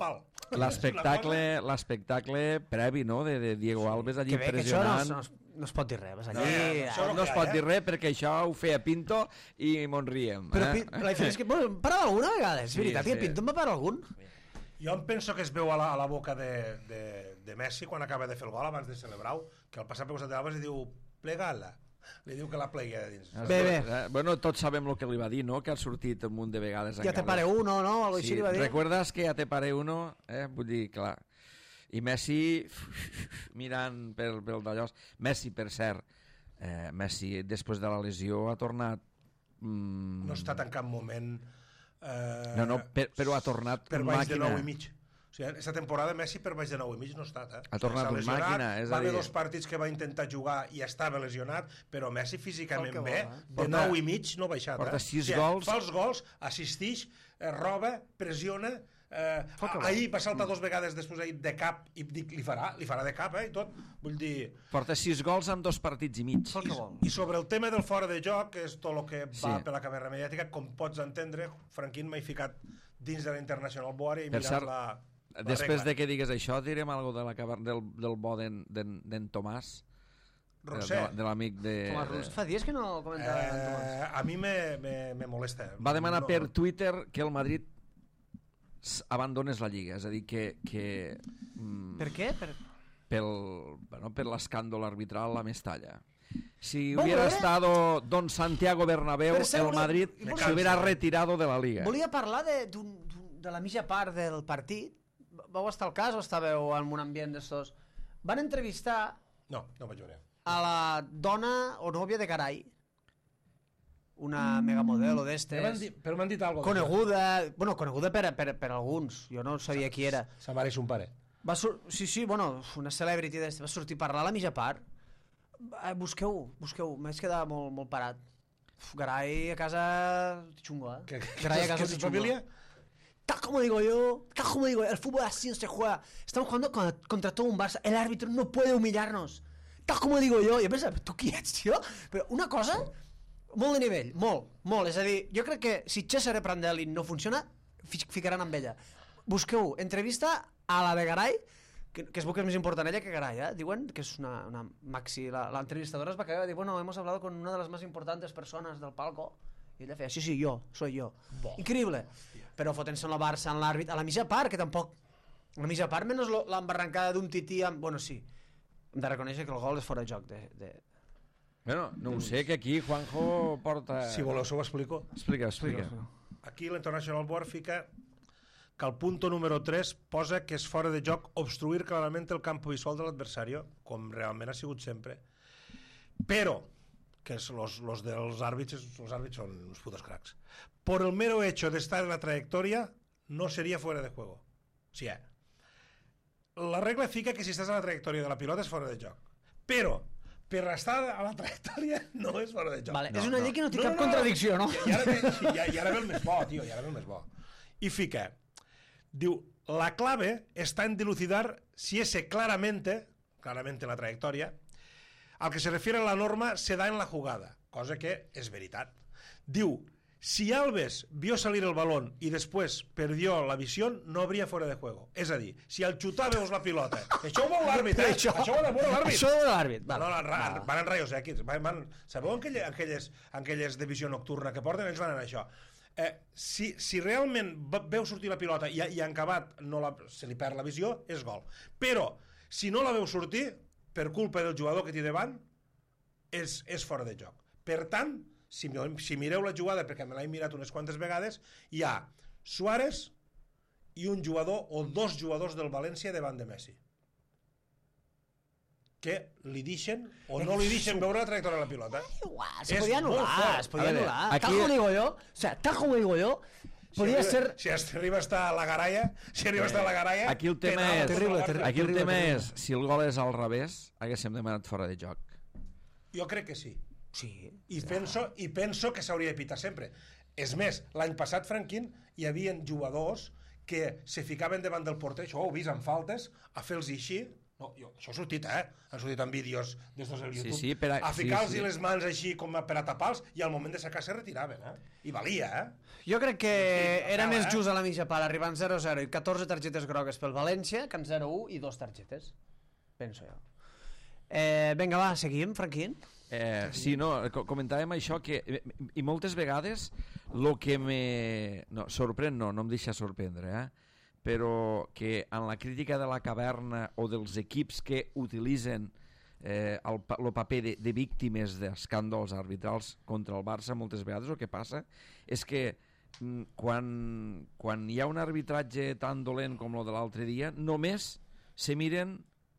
l'espectacle l'espectacle previ, no?, de, de Diego Alves allí
Que bé, que això no,
impressionant.
no, es- no es pot dir res. Vas allí...
No, això
No es pot dir res perquè això ho feia Pinto i mos riem.
Però
eh?
Pi- la diferència és que... Bueno, em parava alguna vegada, és
Sí,
veritat,
sí.
que Pinto em va parar algun.
Jo em penso que es veu a la, a la boca de, de, de Messi quan acaba de fer el gol abans de celebrar-ho, que el passa per costat de l'Albes i diu plegala. Li diu que la plegui a dins.
Bé, bé.
Eh, bueno, tots sabem el que li va dir, no?, que ha sortit un munt de vegades.
Ja te
encara.
pare uno, no? Algo així
Sí,
li va dir.
recuerdes que ja te pare uno? Eh? Vull dir, clar. I Messi, mirant pel, pel d'allò... Messi, per cert, eh, Messi, després de la lesió, ha tornat... Mm,
No ha estat en cap moment... Eh,
No, no, per, però ha tornat
per
un
baix de
màquina.
nou i mig. O sigui, aquesta temporada Messi per baix de nou i mig no ha estat, eh?
Ha tornat
S'ha
un
lesionat,
màquina, és a
va haver
dir-
dos partits que va intentar jugar i estava lesionat, però Messi físicament
Fa el que
bé,
vol, eh?
de
Porta-
nou i mig no ha baixat,
porta
eh?
sis
O sigui,
gols.
Fa els gols, assistix, eh, roba, pressiona... Eh,
Fa el que vol.
ahir va saltar dos vegades després ahir de cap i dic, li farà, li farà de cap, eh, i tot. Vull dir...
Porta sis gols en dos partits i mig.
Fa el que vol.
I sobre el tema del fora de joc, que és tot el que va
Sí.
per la camerra mediàtica, com pots entendre, Franquín m'ha ficat dins de la International Board i he
Per
mirat
cert,
la, la
Després
regla.
de que digues això, direm alguna de la caverna del, del bo d'en d'en Tomàs, de,
Roser,
de, de l'amic de...
Tomàs Rus. Fa dies que no comentava en Tomàs.
eh, a mi me, me, me molesta.
Va demanar
No-
per Twitter que el Madrid s- abandones la Lliga, és a dir, que, que mm,
Per què? Per...
pel, bueno, per l'escàndol arbitral a Mestalla. Si
Vamos
hubiera
a ver.
estado Don Santiago Bernabéu,
Per cert,
el
volia-
Madrid
volia-
se hubiera retirado de la Liga.
Volia parlar de, d'un, d'un, de la mitja part del partit. Vau estar al cas o estàveu en un ambient d'estos? Van entrevistar
No, no vaig veure.
a la dona o nòvia de Garay, una megamodelo d'estes,
Però m'han dit alguna
coneguda, bueno, coneguda per, per, per alguns, jo no sabia qui era.
Sa mare i son pare.
Va sur... Sí, sí, bueno, una celebrity d'este, va sortir a parlar a la mitja part. Eh, busqueu, busqueu, m'haig quedat molt, molt parat. Uf, Garay a casa chungo, eh?
Que, que,
Garay a
que,
casa
que,
chungo.
familia?
Tal como digo yo, tal como digo yo, el fútbol así no se juega. Estamos jugando con- contra todo un Barça. El árbitro no puede humillarnos. Tal como digo yo. I jo pensava, tu qui ets, tio? Però una cosa, molt de nivell, molt, molt. És a dir, jo crec que si Cesare Prandelli no funciona, fi- ficaran amb ella. Busqueu entrevista a la de Garay, que, que es veu que és més important ella que Garay, eh? Diuen que és una, una maxi... La, la entrevistadora es va quedar i va dir, bueno, hemos hablado con una de las más importantes personas del palco. I ella feia, sí, sí, jo, soy jo.
Bo.
Increïble. Però fotent-se en la Barça, en l'àrbit, a la mitja part, que tampoc... A la mitja part, menys lo- l'embarrancada d'un tití amb... Bueno, sí, hem de reconèixer que el gol és fora de joc. De, de...
Bueno, no ho sé, que aquí Juanjo porta...
Si voleu, s'ho explico.
Explica, explica.
Aquí l'International Board fica que el punto número tres posa que és fora de joc obstruir claramente el campo visual de l'adversari, com realment ha sigut sempre. Però, que es los, los dels àrbits, los àrbits són uns putos cracs. Por el mero hecho de estar en la trayectoria, no sería fuera de juego. Sí, eh? La regla fica que si estàs a la trajectòria de la pilota és fora de joc. Però, per estar a la trajectòria no és fora de joc.
Vale,
No,
és una
no.
llei que no té
No,
cap
no, no.
contradicció, no?
I ara, ve, sí, i, i ara ve el més bo, tio, i ara ve el més bo. Y fica, diu, la clave está en dilucidar si ese claramente, claramente en la trayectoria, al que se refiere a la norma se da en la jugada, cosa que és veritat. Diu, si Alves vio salir el balón y después perdió la visión, no habría fuera de juego. És a dir, si al xutar veus la pilota, això ho veu l'àrbit, eh?
Això-
Això ho ha de veure l'àrbit.
Això de l'àrbit.
No,
Vale.
no, ra,
Vale.
van en rayos X. Van, van, sabeu aquelles, aquelles, aquelles de visió nocturna que porten? Ells van en això. Eh, si, si realment ve- veu sortir la pilota i, i en acabat no la, se li perd la visió, és gol. Però, si no la veu sortir, per culpa del jugador que té davant, és, és fora de joc. Per tant, si, si mireu la jugada, perquè me l'he mirat unes quantes vegades, hi ha Suárez i un jugador o dos jugadors del València davant de Messi, que li deixen o no li deixen veure la trajectòria de la pilota.
Igual, se
És
podía
molt
anular,
fort.
se podía
A veure,
anular.
aquí-
Tal como digo yo, o sea, tal como digo yo, podría
si
ser...
arriba, si hasta arriba està la Garaya, si arriba està la Garaya...
Aquí el tema
penal,
és,
Terrible,
penal,
terrible.
aquí el
terrible,
tema
terrible.
és si el gol és al revés, haguéssim demanat fora de joc.
Jo crec que sí.
Sí.
I penso, i penso que s'hauria de pitar sempre. És més, l'any passat, Franquín, hi havia jugadors que se ficaven davant del porter, això ho heu vist en faltes, a fer-los així, No, jo, això ha sortit, eh? Han sortit en vídeos d'estos del YouTube.
Sí, sí, per a...
a ficar-los
sí, sí.
les mans així com per a tapar-los i al moment de sacar se retiraven, eh? I valia, eh?
Jo crec que
Sí,
era
acaba,
més
eh?
just a la mitja part, arribant zero a zero i catorze targetes grogues pel València que en zero a u i dos targetes. Penso jo. Eh, vinga, va, seguim, Franquín.
Eh, sí, no, co- comentàvem això que, i moltes vegades el que me... No, sorprèn no, no em deixa sorprendre, eh? Però que en la crítica de la caverna o dels equips que utilitzen eh, el, pa- el paper de, de víctimes d'escàndols arbitrals contra el Barça, moltes vegades el que passa és que mm, quan, quan hi ha un arbitratge tan dolent com el de l'altre dia, només se miren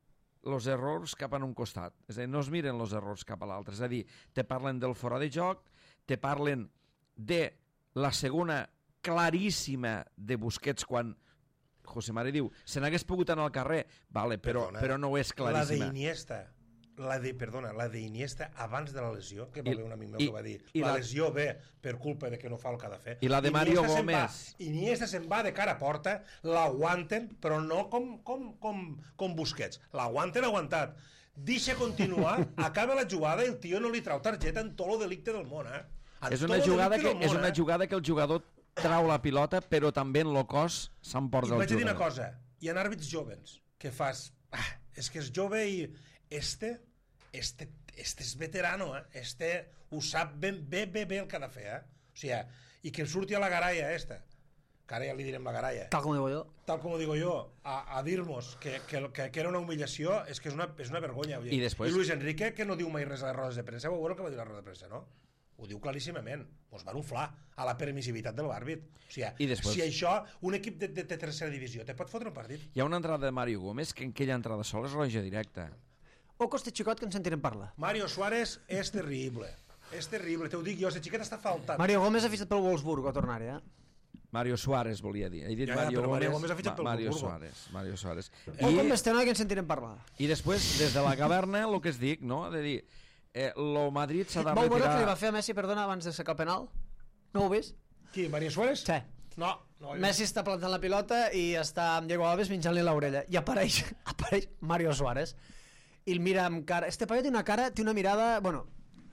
els errors cap a un costat. És a dir, no es miren els errors cap a l'altre. És a dir, te parlen del fora de joc, te parlen de la segona claríssima de Busquets quan José Mari diu, se n'hagués pogut anar al carrer, vale, però,
Perdona,
però no ho és
La
claríssima.
d'Iniesta, la de, perdona, la d'Iniesta abans de la lesió, que va
I-
haver un amic meu
i-
que va dir,
i
la,
la-
lesió ve per culpa de que no fa el que ha de fer.
I la de Mario
Iniesta se'n va-
Gómez.
Iniesta se'n va de cara a porta, l'aguanten, però no com, com, com, com Busquets. L'aguanten aguantat. Deixa continuar, acaba la jugada i el tio no li trau targeta en tot el delicte del món, eh? En
És
tot
una,
lo
jugada
delicte
que,
del
és
món,
una
eh?
jugada que el jugador trau la pilota, però també en el cos
I
s'emporta
et
el
vaig a dir una
jugador.
cosa, hi ha àrbits joves que fas, ah, és que és jove i este, este, este és veterano, eh? Este ho sap ben, bé, bé, bé el que ha de fer, eh? O sigui, i que surti a la garaia esta, que ara ja li direm la garaia,
Tal com digo jo.
tal com ho digo jo, a, a dir-nos que, que, que, que era una humillació, és que és una, és una vergonya.
I després-
I Luis Enrique, que no diu mai res a les rodes de premsa, ho veure el que va dir a la roda de premsa, no? Ho diu claríssimament. Ens van uflar a la permissivitat del àrbit. O sigui,
I després-
si això, un equip de, de, de tercera divisió, te pot fotre un partit.
Hi ha una entrada de Mario Gómez que en aquella entrada sola és roja directa.
O coste xicot que ens sentirem parlar.
Mario Suárez és terrible. És terrible, te ho dic jo, la xiqueta està faltant.
Mario Gómez ha fitxat pel Wolfsburg a tornar ja.
Mario Suárez volia dir. He dit
Ja, ja,
Mario
però
Gómez.
Mario Gómez ha fitxat pel
Mario
Wolfsburg.
Suárez. Mario Suárez.
O com
I,
Bestena que ens sentirem parlar.
I després, des de la caverna, el que es dic, no? De dir, eh, lo Madrid s'ha de
Vau veure
retirar...
que li va fer a Messi, perdona, abans de sacar el penal? No ho heu vist?
Qui, Mario Suárez?
Sí.
No, no. jo-
Messi està plantant la pilota i està amb Diego Alves menjant-li l'orella. I apareix, apareix Mario Suárez. I el mira amb cara... Este paio té una cara, té una mirada... Bueno,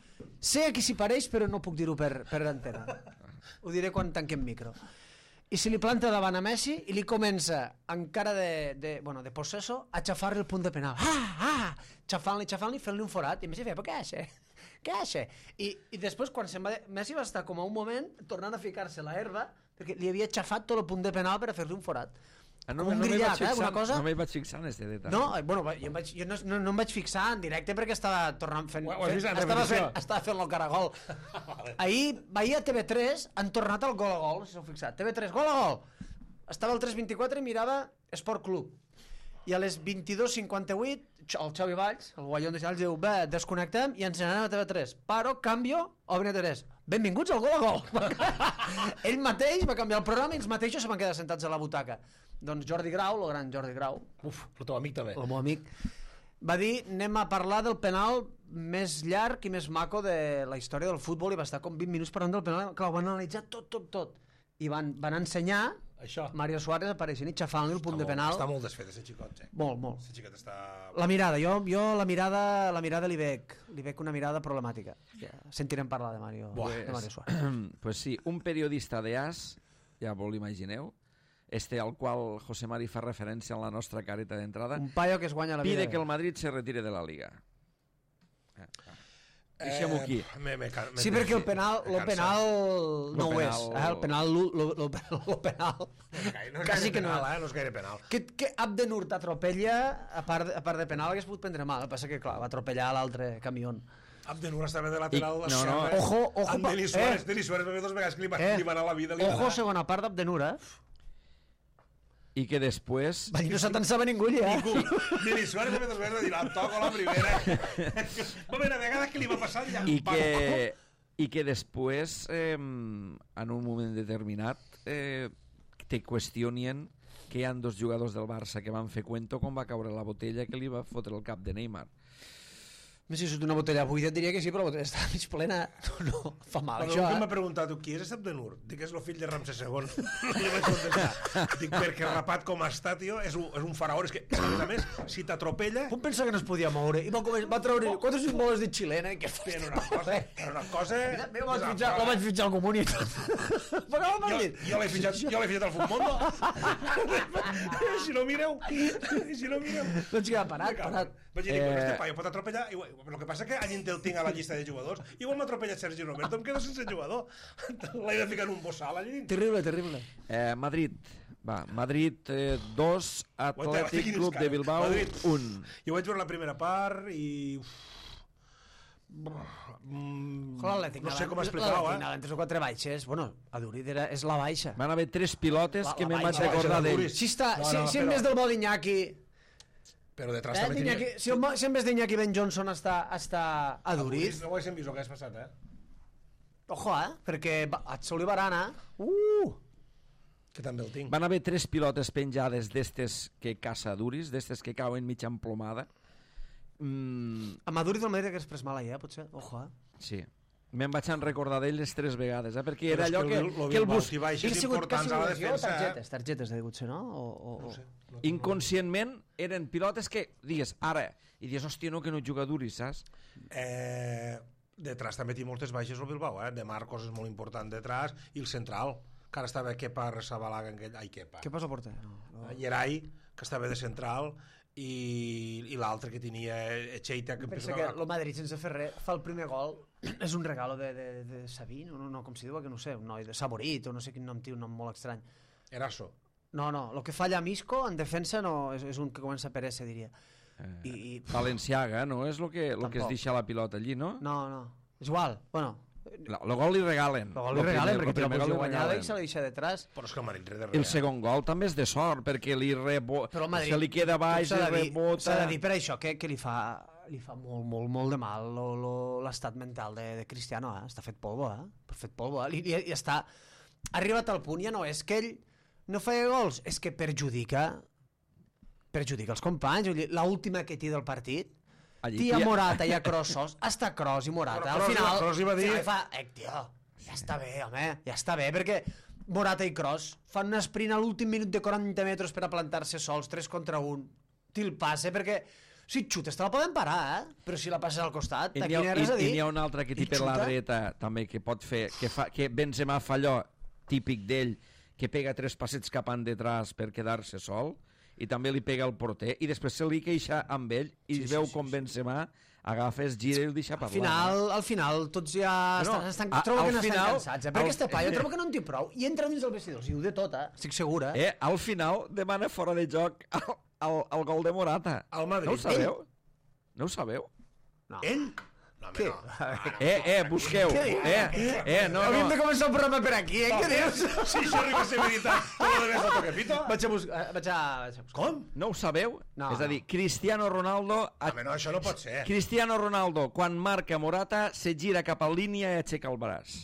sé a qui s'hi pareix, però no puc dir-ho per, per antena. Ho diré quan tanquem micro. I se li planta davant a Messi i li comença, en cara de, de, bueno, de possesso, a xafar-li el punt de penal. Ah, ah! Xafant-li, xafant-li, fent-li un forat. I Messi feia, però què és, eh? Què és, eh? I, I després, quan se'n va... Messi va estar com a un moment tornant a ficar-se la herba perquè li havia xafat tot el punt de penal per a fer-li un forat.
Ah, no,
Com un
no m'hi vaig
grillat, eh,
fixar,
alguna cosa?
No m'hi vaig fixar en este detall.
No, eh, bueno, jo, em vaig, jo no, no, no em vaig fixar en directe perquè estava tornant fent...
Ho- ho has vist en
fent estava,
repetició?
fent, estava fent el caragol. Ahir, ahir a T V tres han tornat al gol a gol, si s'heu fixat. T V tres, gol a gol! Estava al tres vint-i-quatre i mirava Esport Club. I a les vint-i-dos cinquanta-vuit el Xavi Valls, el guanyón de Xavi, diu, bé, desconnectem i ens n'anem a T V tres. Paro, canvio, obre T V tres. Benvinguts al gol a gol! Ell mateix va canviar el programa i ells mateixos se van quedar sentats a la butaca. Doncs Jordi Grau, el gran Jordi Grau,
Uf, el teu amic també.
el meu amic, va dir anem a parlar del penal més llarg i més maco de la història del futbol i va estar com vint minuts parlant del penal, clar, ho van analitzar tot, tot, tot i van, van ensenyar
Això.
Mario Suárez apareixent i xafant-li el punt
Està
de
molt-
penal.
Està molt desfet, ese xicot, eh?
Molt, molt.
Ese xicot està...
La mirada, jo, jo la mirada la mirada li veig, li veig una mirada problemàtica. Ja, sentirem parlar de Mario,
Buah,
de Mario Suárez.
Pues sí, un periodista de As, ja vos l'imagineu, este al qual José Mari fa referència en la nostra careta d'entrada,
Un paio que es guanya la vida.
pide que el Madrid se retire de la Liga. Deixem-ho aquí.
Eh, me, me, can- me,
Sí, perquè el penal,
me
el
cansa.
penal no ho és.
penal-
Eh? El penal, lo, lo, lo, lo penal...
No és
Quasi
gaire
que no.
penal, eh? No és gaire penal.
Que, que Abdenur t'atropella, a, part, de- a part de penal, hagués pogut prendre mal. El que passa que, clar, va atropellar l'altre camió.
Abdenur estava de lateral
I- no, no.
esquerre.
Ojo, ojo,
Amb
pa-
Denis Suárez.
eh.
Denis Suárez va haver dos vegades que li va,
Eh.
li va anar la vida. Li va
Ojo,
anar.
segona part d'Abdenur, eh?
I que després...
Allí no se te'n sabe ningú, ja.
Ningú. Denis Suárez va haver dos vegades de dir, em toco la primera. Va haver una vegada que li va passar ja.
I que, i que després, eh, en un moment determinat, eh, te qüestionien que hi ha dos jugadors del Barça que van fer cuento com va caure la botella que li va fotre el cap de Neymar.
Si és una botella buida et diria que sí, però la botella està mig plena. No, no, fa mal,
Quan
això,
algú
eh?
m'ha preguntat qui és Estep de Nur? Dic que és el fill de Ramsès segon. Jo vaig contestar. Dic, perquè rapat com està, tio, és un, és un faraó. És que, a més a més, si t'atropella...
Com pensa que no es podia moure? I va, començar, va treure quatre símbolos de xilena. Que
Era una cosa... Era una cosa...
Mira, vaig fitxar, la vaig fitxar al Comuni. Però no m'ha
Jo,
dit.
jo l'he fitxat, jo l'he fitxat al Futmundo. Si no mireu, si no mireu.
Doncs ja, parat, parat.
Vaig dir, eh... este paio pot atropellar... El que passa que any el tinc a la llista de jugadors. Igual m'ha atropellat Sergi Roberto, em quedo sense jugador. L'he de ficar en un bossal allà dins.
Terrible, terrible.
Eh, Madrid, va, Madrid eh, dos, Atlètic Club de Bilbao
Madrid.
un.
Jo vaig veure la primera part i... Uf. Mm,
L'Atlètic
no sé com explicar-ho, eh?
L'Atlètic tres o quatre baixes. Bueno, a Durit era, és la baixa.
Van haver tres pilotes
La-
que
la
me'n vaig
baixa,
recordar
la baixa de
d'ells.
Si, està,
No,
si,
no,
si en
però-
vez del bo d'Iñaki...
Però detrás
Eh,
també
d'Iñaki
tenia...
si, el, si en vez d'Iñaki Ben Johnson està, està a Durit...
No ho haguéssim vist el que has passat, eh?
Ojo, eh? Perquè Atzoli Barana... Uh!
Que també el tinc.
Van haver tres pilotes penjades d'estes que caça duris, d'estes que cauen mig emplomada. Mm,
A Madrid el Madrid que és pres mal ahir, eh? Potser. Ojo, eh?
sí. Me'n vaig en recordar d'ells tres vegades, eh? Perquè
Però
era
és
allò
que
que,
el Bil- el
que el
Bilbao
bus...
t'hi baixes
Què ha sigut, què ha
importants a la
sigut?
defensa, eh?
Targetes, targetes de potser, no? O, o,
No
o...
sé. No,
Inconscientment eren pilotes que, digues, ara, i dius, hòstia, no, que no juga duris, saps?
Eh, detrás també té moltes baixes el Bilbao, eh? De Marcos és molt important detrás, i el central, que ara estava Kepa Arrizabalaga, en aquell... Ai, Kepa.
Què passa al porter? No, no.
Yeray, que estava de central, i, i l'altre que tenia Echeita, que
Pensa que el Madrid sense fer res fa el primer gol, és un regalo de, de, de Sabí, no, no, no, com si diu, que no sé, un noi de Saborit, o no sé quin nom té, un nom molt estrany.
Eraso.
No, no, el que falla Misco en defensa no, és, és un que comença per S, diria.
Eh,
I, i...
Valenciaga, no? És el que, lo que es
Tampoc.
deixa la pilota allí, no?
No, no, és igual, bueno,
El gol li regalen.
el gol li regalen
primer-
perquè té la
primer gol
posició
li
guanyada
regalen.
i se la deixa detrás.
Però és que el Madrid res de res.
El segon gol també és de sort, perquè li rebo...
Però el Madrid,
se li queda baix,
s'ha
i
de dir-
rebota...
S'ha de dir per això que, que li fa li fa molt, molt, molt de mal lo- lo- l'estat mental de, de Cristiano, eh? Està fet polvo, eh? Fet polvo, eh? I, i, i està arribat al punt, ja no és que ell no feia gols, és que perjudica perjudica els companys. Vull dir, l'última que té del partit,
Allí
tia
tia-
Morata i a Crossos, hasta Cross i Morata.
Però
Al
Kroos-
final,
Kroos li va dir-
ja fa, eh, tio, ja està bé, home, ja està bé, perquè Morata i Kroos fan un sprint a l'últim minut de quaranta metres per a plantar-se sols, tres contra un. Te'l passe, perquè si et xutes te la poden parar, eh? Però si la passes al costat,
I
aquí
n'hi
n'hi
ha,
ha res a
i, i
dir.
n'hi ha un altre que té
I
per la
xuta.
dreta també que pot fer, que, fa, que Benzema fa allò típic d'ell, que pega tres passets cap endetràs per quedar-se sol, i també li pega al porter, i després se li queixa amb ell, i
Sí,
es
sí,
veu
sí,
com
sí.
Benzema agafa, es gira i el deixa
Al
parlar.
final, al final tots ja
No,
estan, estan,
a-
trobo
al
que no
final-
estan cansats, eh? Perquè
al-
este paio trobo que no en té prou i entra dins del vestidor, i ho de tot, eh? Estic segura.
Eh, al final demana fora de joc el, el, el gol de Morata.
Al Madrid.
No ho sabeu? No ho sabeu?
No.
Ell? No, home,
Què?
no.
Eh, eh, busqueu.
Què dius?
Eh, eh, no,
Hauríem
no.
de començar el programa per aquí, eh? Què dius?
Si això arriba a ser veritat, tot el demés toque pito.
Vaig a buscar... Vaig a, vaig a buscar.
Com?
No ho sabeu?
No,
És a
no.
dir, Cristiano Ronaldo... A...
Home, no, això no pot ser.
Cristiano Ronaldo, quan marca Morata, se gira cap a línia i aixeca el braç.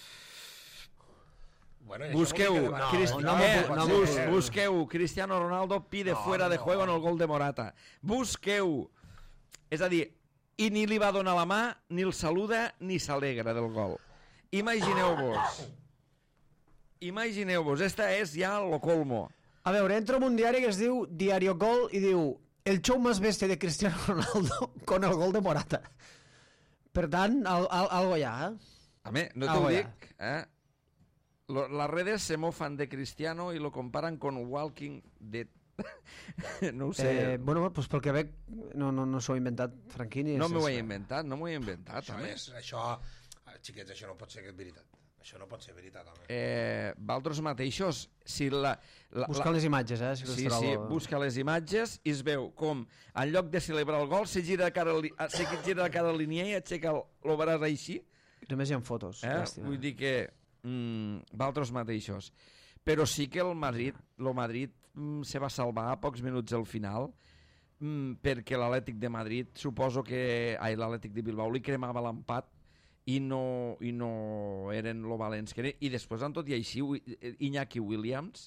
Bueno, i això
Busqueu,
vol dir que demà-
Crist...
no, no
eh,
pot- no
bus-
pot ser.
busqueu, Cristiano Ronaldo pide
No,
fuera de
no.
juego en el gol de Morata. Busqueu. És a dir, i ni li va donar la mà, ni el saluda, ni s'alegra del gol. Imagineu-vos. Imagineu-vos, esta és ja lo colmo.
A veure, entro en un diari que es diu Diario Gol i diu el show més bestia de Cristiano Ronaldo con el gol de Morata. Per tant, al, al, algo hi ha, eh?
A mi, no te
Algo
ho
ya.
dic, eh? Lo, las redes se mofan de Cristiano y lo comparan con Walking Dead. No ho sé.
Eh, bueno, pues pel que veig, no, no, no s'ho ha inventat Franquini.
no
és-
m'ho he
és-
inventat, no m'ho he inventat.
Això
home.
és, això... Xiquets, això no pot ser veritat. Això no pot ser veritat, home.
Eh, Valtros mateixos, si la... la
Busca
la...
les imatges, eh? Si les
Sí,
trobo.
sí, busca les imatges i es veu com, en lloc de celebrar el gol, se gira de cara, al li- se gira de cara a línia i aixeca el, el braç així.
Només hi ha fotos.
Eh?
Llàstima.
Vull dir que mm, Valtros mateixos. Però sí que el Madrid, el Madrid mm, se va salvar a pocs minuts al final, mm, perquè l'Atlètic de Madrid, suposo que... Ai, l'Atlètic de Bilbao li cremava l'empat i no, i no eren lo valents que eren. I després, en tot i així, Wi- Iñaki Williams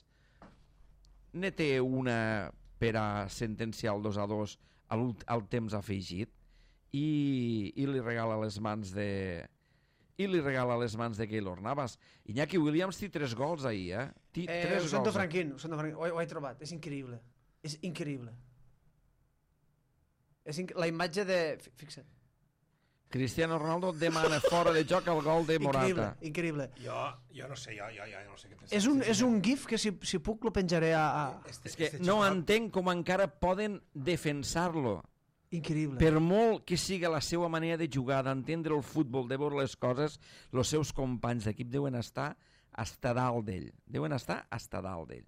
ne té una per a sentenciar el dos a dos al, al temps afegit i, i li regala les mans de i li regala les mans de Keylor Navas. Iñaki Williams té tres gols ahir, eh? Té
Eh,
tres
ho sento,
gols.
Franquín, ho sento, Franquín. Ho, he- ho he trobat, és increïble. És increïble. És inc... La imatge de... fi- Fixa't.
Cristiano Ronaldo demana fora de joc el gol de
Increïble,
Morata.
increïble.
Jo, jo no sé, jo, jo, jo no sé què pensar.
És un, és un gif que si, si puc lo penjaré a... a...
Este,
És que
este
no
xicot-
entenc com encara poden defensar-lo.
Increïble.
Per molt que siga la seva manera de jugar, d'entendre el futbol, de veure les coses, els seus companys d'equip deuen estar hasta dalt d'ell. Deuen estar hasta dalt d'ell.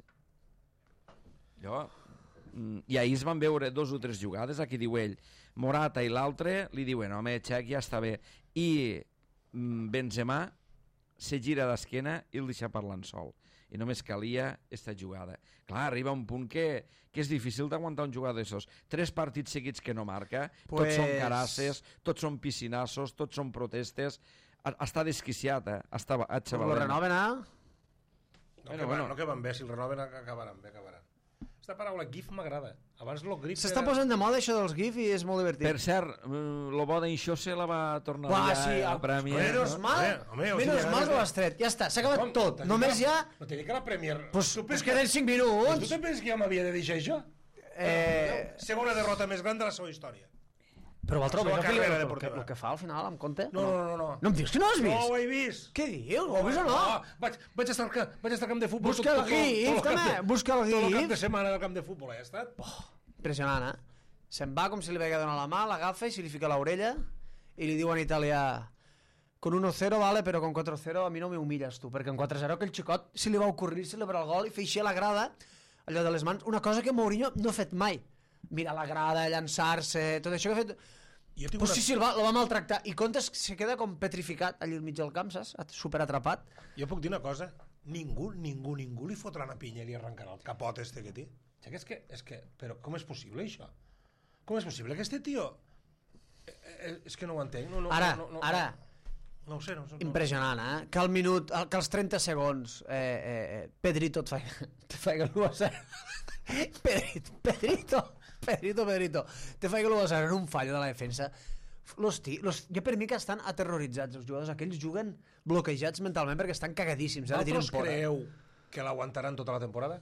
Jo... mm, I ahir es van veure dos o tres jugades, aquí diu ell, Morata i l'altre li diuen, home, Xec, ja està bé. I mm, Benzema se gira d'esquena i el deixa parlant sol. I només calia esta jugada. Clar, arriba un punt que, que és difícil d'aguantar un jugador d'aixòs. Tres partits seguits que no marca, pues... tots són
Pues-
carasses, tots són piscinassos, tots són protestes. A- Està desquiciat, eh? Està
Lo
xavalent.
renoven, ah?
No,
Bueno,
que,
bueno.
van, no que van bé, si el renoven acabaran bé, acabaran. Aquesta paraula GIF m'agrada. Abans el GIF
S'està posant de moda això dels GIF i és molt divertit.
Per cert, mm, lo bo d'en Xose la va tornar
Uah,
ja
sí,
a
ah,
Premier.
Menos
no?
mal,
Home, home, o sigui,
menos
ara
mal
des
que
de-
l'has tret. Ja està, s'ha acabat
Com?
tot.
T'has
Només
dit
ja...
que- No t'he dit que la Premier...
Pues,
Tu
pues
penses
queden cinc minuts.
Tu te penses que jo m'havia de deixar això?
Eh,
Segona derrota més gran de la seva història.
però Valtro,
La seva
veus el que,
carrera
el, que,
deportiva.
el que fa al final, em compte?
No, no, no, no.
No em dius que no l'has
No
vist?
ho he vist.
Què dius? Ho has vist o no?
Vaig, vaig, estar al camp, vaig estar al camp de futbol.
Busca el
tot- tot-
GIF,
tot el camp
també,
de-
busca el
Tot el cap
GIF.
de setmana al camp de futbol he estat.
Impressionant, eh? Se'n va com si li vega donar la mà, l'agafa i se li fica a l'orella i li diu en italià con uno cero vale, però con cuatro cero a mi no me humilles tu, perquè en quatre zero aquell xicot se li va ocorrir celebrar el gol i fer així a la grada, allò de les mans, una cosa que Mourinho no ha fet mai. Mirar la grada, llançar-se, tot això que ha fet...
Jo tinc
Pues
una...
sí, sí, el va, el va maltractar. I Contes se queda com petrificat allà al mig del camp, saps? Superatrapat.
Jo puc dir una cosa? Ningú, ningú, ningú li fotrà una pinya i li arrencarà el capot este que té. O sigui, és que, és que... Però com és possible, això? Com és possible que este tio... Eh, eh, és que no ho entenc. No, no,
Ara,
no, no, no,
ara,
No ho sé, no ho sé. No.
impressionant, eh? Que al minut, al- que als trenta segons eh, eh, eh, Pedrito et fa, te fa que l'u a zero. Pedrito, Pedrito, Pedrito, Pedrito. Te fa que l'u a zero en un fallo de la defensa. Los ti, los, jo per mi que estan aterroritzats els jugadors, aquells juguen bloquejats mentalment perquè estan cagadíssims. Ara
Vosaltres
tiren por. eh?
creeu que l'aguantaran tota la temporada?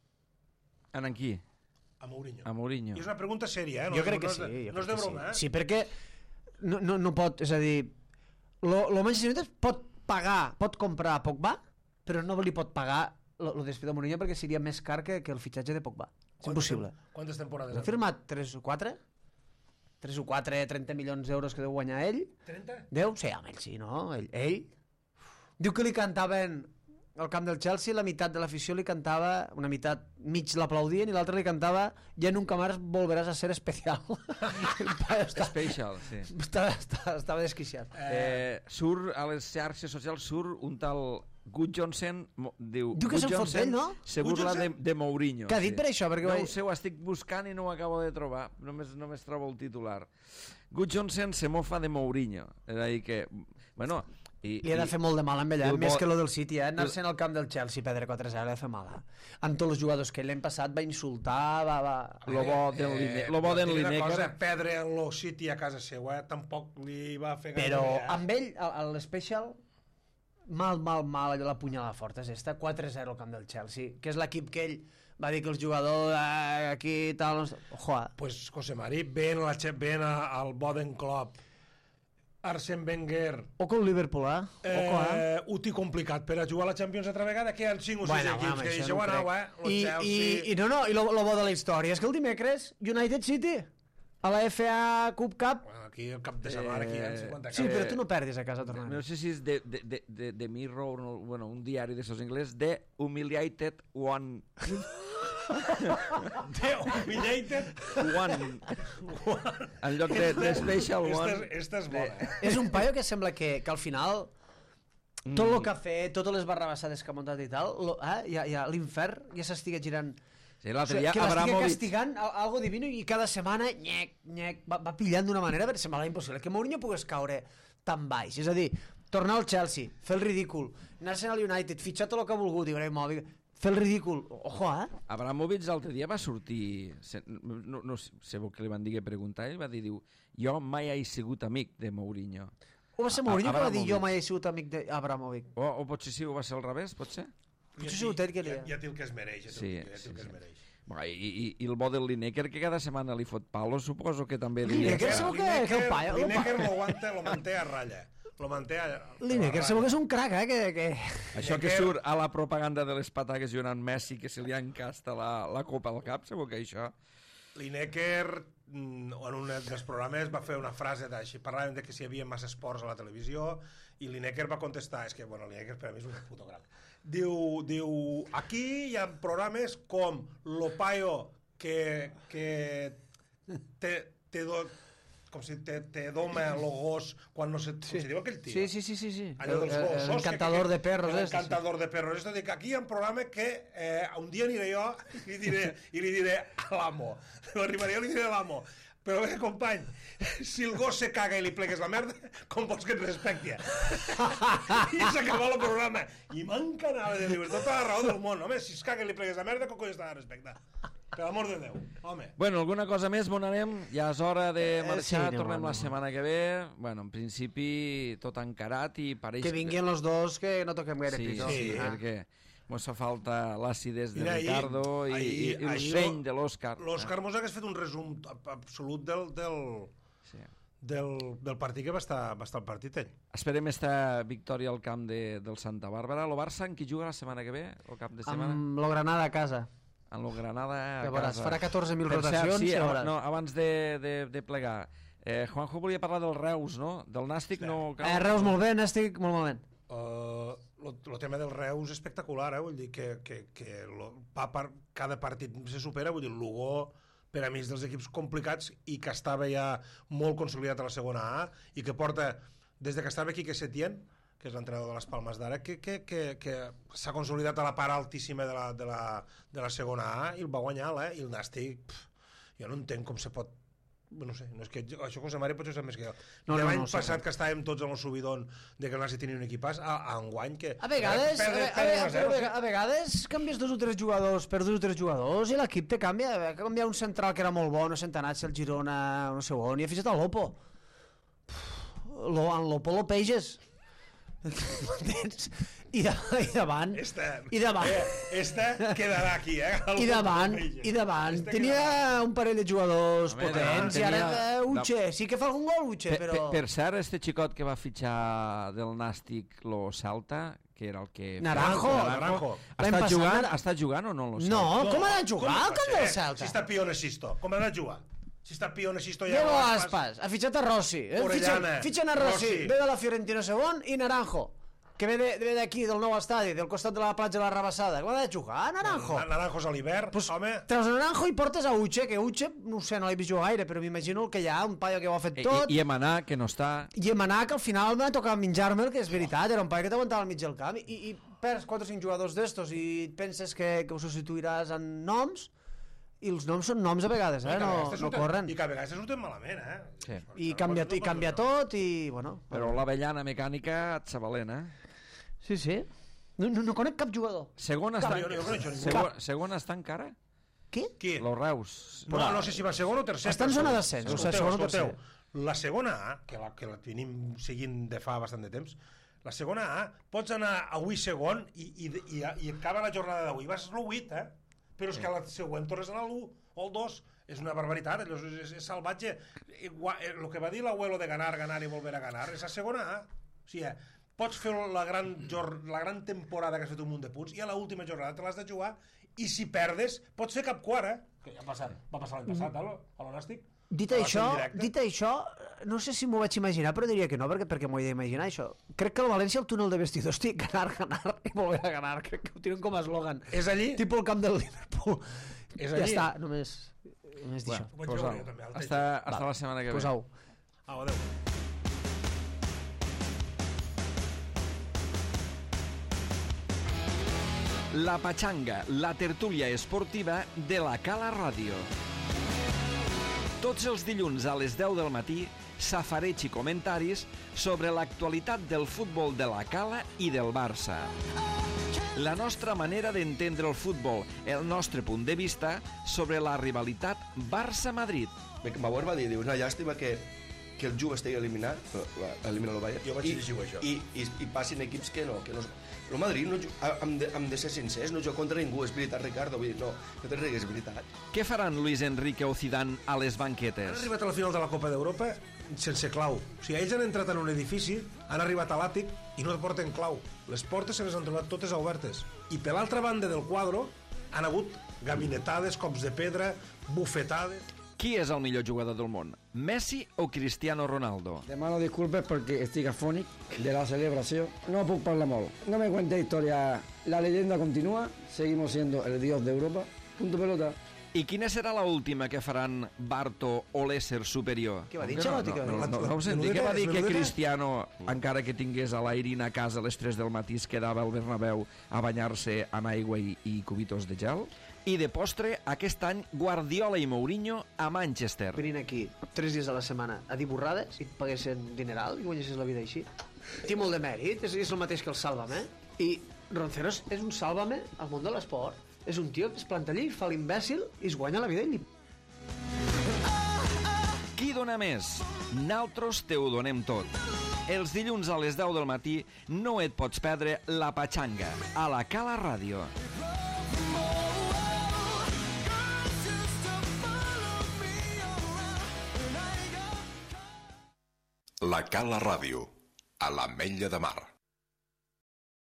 En aquí,
A Mourinho.
a Mourinho.
I és una pregunta sèria, eh? No,
Jo crec que
no és
sí.
de,
jo
no és
crec
de
que
broma,
sí.
eh?
Sí, perquè no, no, no pot, és a dir, lo, lo Manchester United pot pagar, pot comprar Pogba, però no li pot pagar lo, lo despit de Mourinho perquè seria més car que, que el fitxatge de Pogba. És impossible.
Quantes temporades?
Han firmat tres o quatre? tres o quatre, trenta milions d'euros que deu guanyar ell?
trenta?
deu? Sí, home, ell sí, no? Ell, ell. Diu que li cantaven al camp del Chelsea, la meitat de l'afició li cantava, una meitat mig l'aplaudien i l'altra li cantava ja nunca más volveràs a ser especial. El paio està,
Special, sí.
estava, estava, estava desquiciat.
Eh, surt a les xarxes socials surt un tal Gudjohnsen, mo- diu,
Diu que se'n fot
Gudjohnsen
d'ell, no?
se burla de,
Gudjohnsen?
de Mourinho.
Què ha dit per això? Perquè
No
vaig-
ho sé, ho estic buscant i no ho acabo de trobar. Només, només trobo el titular. Gudjohnsen se mofa de Mourinho. És a dir que... Bueno, i,
Li ha de
i-
fer molt de mal amb ella,
el
eh? més
bo-
que lo del City, eh? Anar-se'n al camp del Chelsea, perdre quatre zero, li ha de fer mal. Eh? Amb tots els jugadors que l'any passat va insultar, va... va...
Lo bo d'en Line- lo bo d'en
Lineker...
Lineker-
cosa, perdre en lo City a casa seva, eh? Tampoc li va fer... gaire
Però
bé, eh?
amb ell, a- a l'Special, mal, mal, mal, allò la punyalada forta és esta, quatre zero al camp del Chelsea, que és l'equip que ell va dir que els jugadors eh, aquí i tal... No sé. Ojo, eh?
Pues José Mari, ven, la, Che- ven a- al Boden Club, Arsène Wenger,
Oco el Liverpool, eh? Oco, eh?
eh, ho té complicat per a jugar a la Champions altra vegada, que hi ha cinc o sis
Bueno,
equips
home,
que
això
deixeu
no ho
anar,
crec.
eh? Lo
I,
Chelsea...
i, I no, no, i lo, lo bo de la història és que el dimecres United City a la F A Cup Cup.
Bueno, aquí el cap de setmana, aquí hi ha cinquanta
Sí,
caps.
però tu no perdis a casa tornant.
no sé si és de, de, de, de, de Mirror, no, bueno, un diari d'esos anglès, de Humiliated One.
The Humiliated...
One. En lloc de, de Special
Esta,
One.
és- esta és bona, eh?
És un paio que sembla que, que al final tot el que ha fet, totes les barrabassades que ha muntat i tal, lo, eh, ja, ja, l'infern ja s'estiga girant.
Sí,
O
l'altre
sigui,
dia
que l'estigui
Abramovich...
castigant a- algo divino i cada setmana nyec, nyec, va, va pillant d'una manera perquè semblava impossible que Mourinho pogués caure tan baix. És a dir, tornar al Chelsea, fer el ridícul, anar-se'n al United, fitxar tot el que ha volgut, Ibrahimovic, Fer el ridícul. Ojo, eh?
Abramovich l'altre dia va sortir, se- no, no, no sé què li van dir que preguntar, ell va dir, diu, jo mai he sigut amic de Mourinho.
O va ser
A-
Mourinho que va dir
Abramovich.
jo mai he sigut amic d'Abramovic.
O, o potser sí, o va ser al revés, potser?
Potser ha sigut ell que li
Ja,
ha...
ja té el que es mereix, ja té,
Sí,
el, ja té
sí,
el que
sí.
es mereix.
Bueno, i, i, I el bo del Lineker, que cada setmana li fot palos, suposo que també... li-
Lineker segur que- que el paio- el
Lineker
paio-
lo aguanta, lo manté a ratlla. Lo manté a...
Lineker segur que és un crac, eh? Que, que...
Això que
Lineker-
surt a la propaganda de les pataques Joan Messi, que se li encasta la, la copa al cap, segur que això...
Lineker, mm, en un dels programes, va fer una frase d'així, parlaven de que si hi havia massa esports a la televisió, i Lineker va contestar, és que, bueno, Lineker per a mi és un puto gran. Diu, diu, aquí hi ha programes com Lo Paio, que, que te, te, do, com si te, te doma el gos quan no se... Com
Sí.
se diu aquell tio?
Sí, sí, sí, sí, sí.
Allò dels
El- el-
gossos.
el encantador
que,
de perros,
El
este, sí.
encantador de perros. Esto de que aquí hi ha un programa que eh, un dia aniré jo i li diré, i li diré a l'amo. Arribaré jo i li diré a l'amo. Però bé, company, si el gos se caga i li plegues la merda, com vols que et respecti? I s'acabà el programa. I m'encanava de dir, tota la raó del món, home, si es caga i li plegues la merda, com collons t'ha de respectar? Per l'amor de Déu, home.
Bueno, alguna cosa més, bon anem? Ja és hora de marxar,
sí, anem,
tornem la
anem.
setmana que ve. Bueno, en principi, tot encarat i pareix...
Que vinguin els dos, que no toquem gaire
Sí,
pit.
sí,
Sí.
perquè mos fa falta l'acidesa de
Mira, ahir-
Ricardo i,
ahir-
i, i el
ahir
seny
lo-
de l'Òscar.
L'Òscar mos hagués fet un resum ab- absolut del, del,
Sí.
del, del partit que va estar, va estar el partit ell.
Esperem esta victòria al camp de, del Santa Bàrbara. El Barça, en qui juga la setmana que ve? El cap de setmana?
Amb lo Granada a casa.
En el Granada a
Que veuràs,
casa.
farà catorze mil
Per cert,
rotacions,
sí,
ja
ab-
veuràs.
no, abans de, de, de plegar, eh, Juanjo volia parlar del Reus, no? Del Nàstic no... cal-
Eh, Reus molt bé, Nàstic molt malament.
Uh, el tema del Reus és espectacular, eh? Vull dir que, que, que lo, pa, par, cada partit se supera, vull dir, el Lugo per a mi és dels equips complicats i que estava ja molt consolidat a la segona A i que porta, des de que estava Quique Setién, que és l'entrenador de les Palmes d'ara, que, que, que, que s'ha consolidat a la part altíssima de la, de la, de la segona A i el va guanyar, eh? I el Nàstic, pf, jo no entenc com se pot... No sé, no és que això José María potser sap més que jo.
No,
No,
no,
l'any
no,
passat que estàvem tots amb el subidon de que el Nàstic tenia un equipàs, a, a enguany que...
A vegades, a,
Perdre-
ve- a,
perdre
ve-
a
a,
zero,
ve-
sí.
a vegades canvies dos o tres jugadors per dos o tres jugadors i l'equip te canvia. Va canviar un central que era molt bo, no sé on anat, el Girona, no sé on, i ha fitxat el Lopo. Lo, en Lopo lo peges. M'entens? I, de, I davant...
Esta,
I davant.
eh, esta quedarà aquí, eh?
I davant, i davant,
Esta
tenia
quedarà.
un parell de jugadors
A veure,
potents i ara
tenia-
eh, Uche, sí que fa algun gol Uche,
Per,
però...
per, per cert, este xicot que va fitxar del Nàstic lo Celta, que era el que...
Naranjo.
Naranjo.
Ha
L'any
estat
passat-
jugant, ha estat jugant o no lo
No,
Celta?
com ha anat a jugar
com
al
pot
camp
ser?
del Celta?
Si està Pione Sisto, com ha anat a jugar? Si està Pione Sisto ja...
Diego
a
Aspas, ha fitxat a Rossi. Eh?
Orellana,
Fitxen, fitxen a Rossi,
Rossi.
ve de la Fiorentina segon, i Naranjo, que ve de- ve d'aquí, del nou estadi, del costat de la platja de la Rabassada. Com ha de jugar, Naranjo?
Naranjos a l'hivern,
Pues,
home...
treus a Naranjo i portes a Uche, que Uche, no ho sé, no l'he vist jugar gaire, però m'imagino que hi ha un paio que ho ha fet
I,
tot.
i, i Emaná, que no està...
I Emaná, que al final m'ha tocat menjar-me'l, que és veritat, era un paio que t'aguantava al mig del camp, i, i perds quatre o cinc jugadors d'estos i penses que, que ho substituiràs en noms, i els noms són noms a vegades, eh?
I que a
no,
vegades te
no
surten-
corren.
I que a vegades te surten malament, eh?
Sí.
I canvia, i canvia tot, i bueno...
Però l'avellana mecànica et s'avalent, eh?
Sí, sí. No, no, no conec cap jugador.
Segon
Cap,
està,
jo no coneixo ningú.
segon, segon està encara?
Què?
Qui?
Los Reus.
No, no sé si va segon o tercer.
Està en
però
zona
segon.
d'ascens, o sigui,
Escolteu,
segon o
escolteu.
tercer.
La segona A, que la, que la tenim seguint de fa bastant de temps, la segona A, pots anar avui segon i, i, i, i acaba la jornada d'avui. Vas l'u vuit, eh? Però és que la següent tornes a anar a l'u o al dos. És una barbaritat, allò és, és, és salvatge. El que va dir l'abuelo de ganar, ganar i volver a ganar és la segona A. O sigui, pots fer la gran, jor la gran temporada que has fet un munt de punts i a l'última jornada te l'has de jugar i si perdes pots fer cap quart, eh? Que ja ha passat, va passar l'any passat, mm. a l'Onàstic.
Dit això, dit això, no sé si m'ho vaig imaginar, però diria que no, perquè, perquè m'ho he d'imaginar, això. Crec que el València, el túnel de vestidors, té ganar, ganar i volver a ganar. Crec que ho tenen com a eslògan.
És allí?
Tipo el camp del Liverpool.
És
Ja
allí?
està, només, només dir això.
Ho vaig
Pues
veure
au.
jo també, al
Hasta,
text.
hasta la setmana que ve.
Posau.
Au, adéu.
La Pachanga, la tertúlia esportiva de la Cala Ràdio. Tots els dilluns a les deu del matí, safareig i comentaris sobre l'actualitat del futbol de la Cala i del Barça.
Oh, can
la nostra manera d'entendre el futbol, el nostre punt de vista sobre la rivalitat Barça-Madrid.
Bauer va dir, diu, una llàstima que, que el Juve estigui eliminat, eliminar el Bayern,
Jo vaig
i,
llegir això.
i, i, i passin equips que no, que no... El Madrid, no, hem, de, hem de ser sincers, no juga contra ningú, és veritat, Ricardo, vull dir, no, no te rigues, és veritat.
Què faran Luis Enrique o Zidane a les
Han
banquetes?
arribat a la final de la Copa d'Europa sense clau. O sigui, ells han entrat en un edifici, han arribat a l'àtic i no porten clau. Les portes se les han trobat totes obertes. I per l'altra banda del quadro han hagut gabinetades, cops de pedra, bufetades...
Qui és el millor jugador del món? Messi o Cristiano Ronaldo?
Demano disculpes porque estoy afónic de la celebración. No puc parlar molt. No me cuente historia. La leyenda continúa. Seguimos siendo el dios de Europa. Punto pelota.
I quina serà la última que faran Barto o l'ésser superior?
Què va dir,
No,
Xalotti?
no, no, no, no, no ho senti.
Menudeta,
Què va dir que
menudeta?
Cristiano, encara que tingués a l'Airin a casa a les tres del matí, es quedava al Bernabéu a banyar-se amb aigua i, i cubitos de gel? I de postre, aquest any, Guardiola i Mourinho a Manchester.
Venint aquí tres dies a la setmana a dir borrades i et paguessin dineral i guanyessis la vida així. Té molt de mèrit, és, és el mateix que el Sálvame. I Ronceros és un Sálvame al món de l'esport. És un tio que es planta allí, fa l'imbècil i es guanya la vida i li...
Qui dona més? Naltros te ho donem tot. Els dilluns a les deu del matí no et pots perdre La Patxanga, a la Cala Ràdio.
La Cala Ràdio, a l'Ametlla de Mar.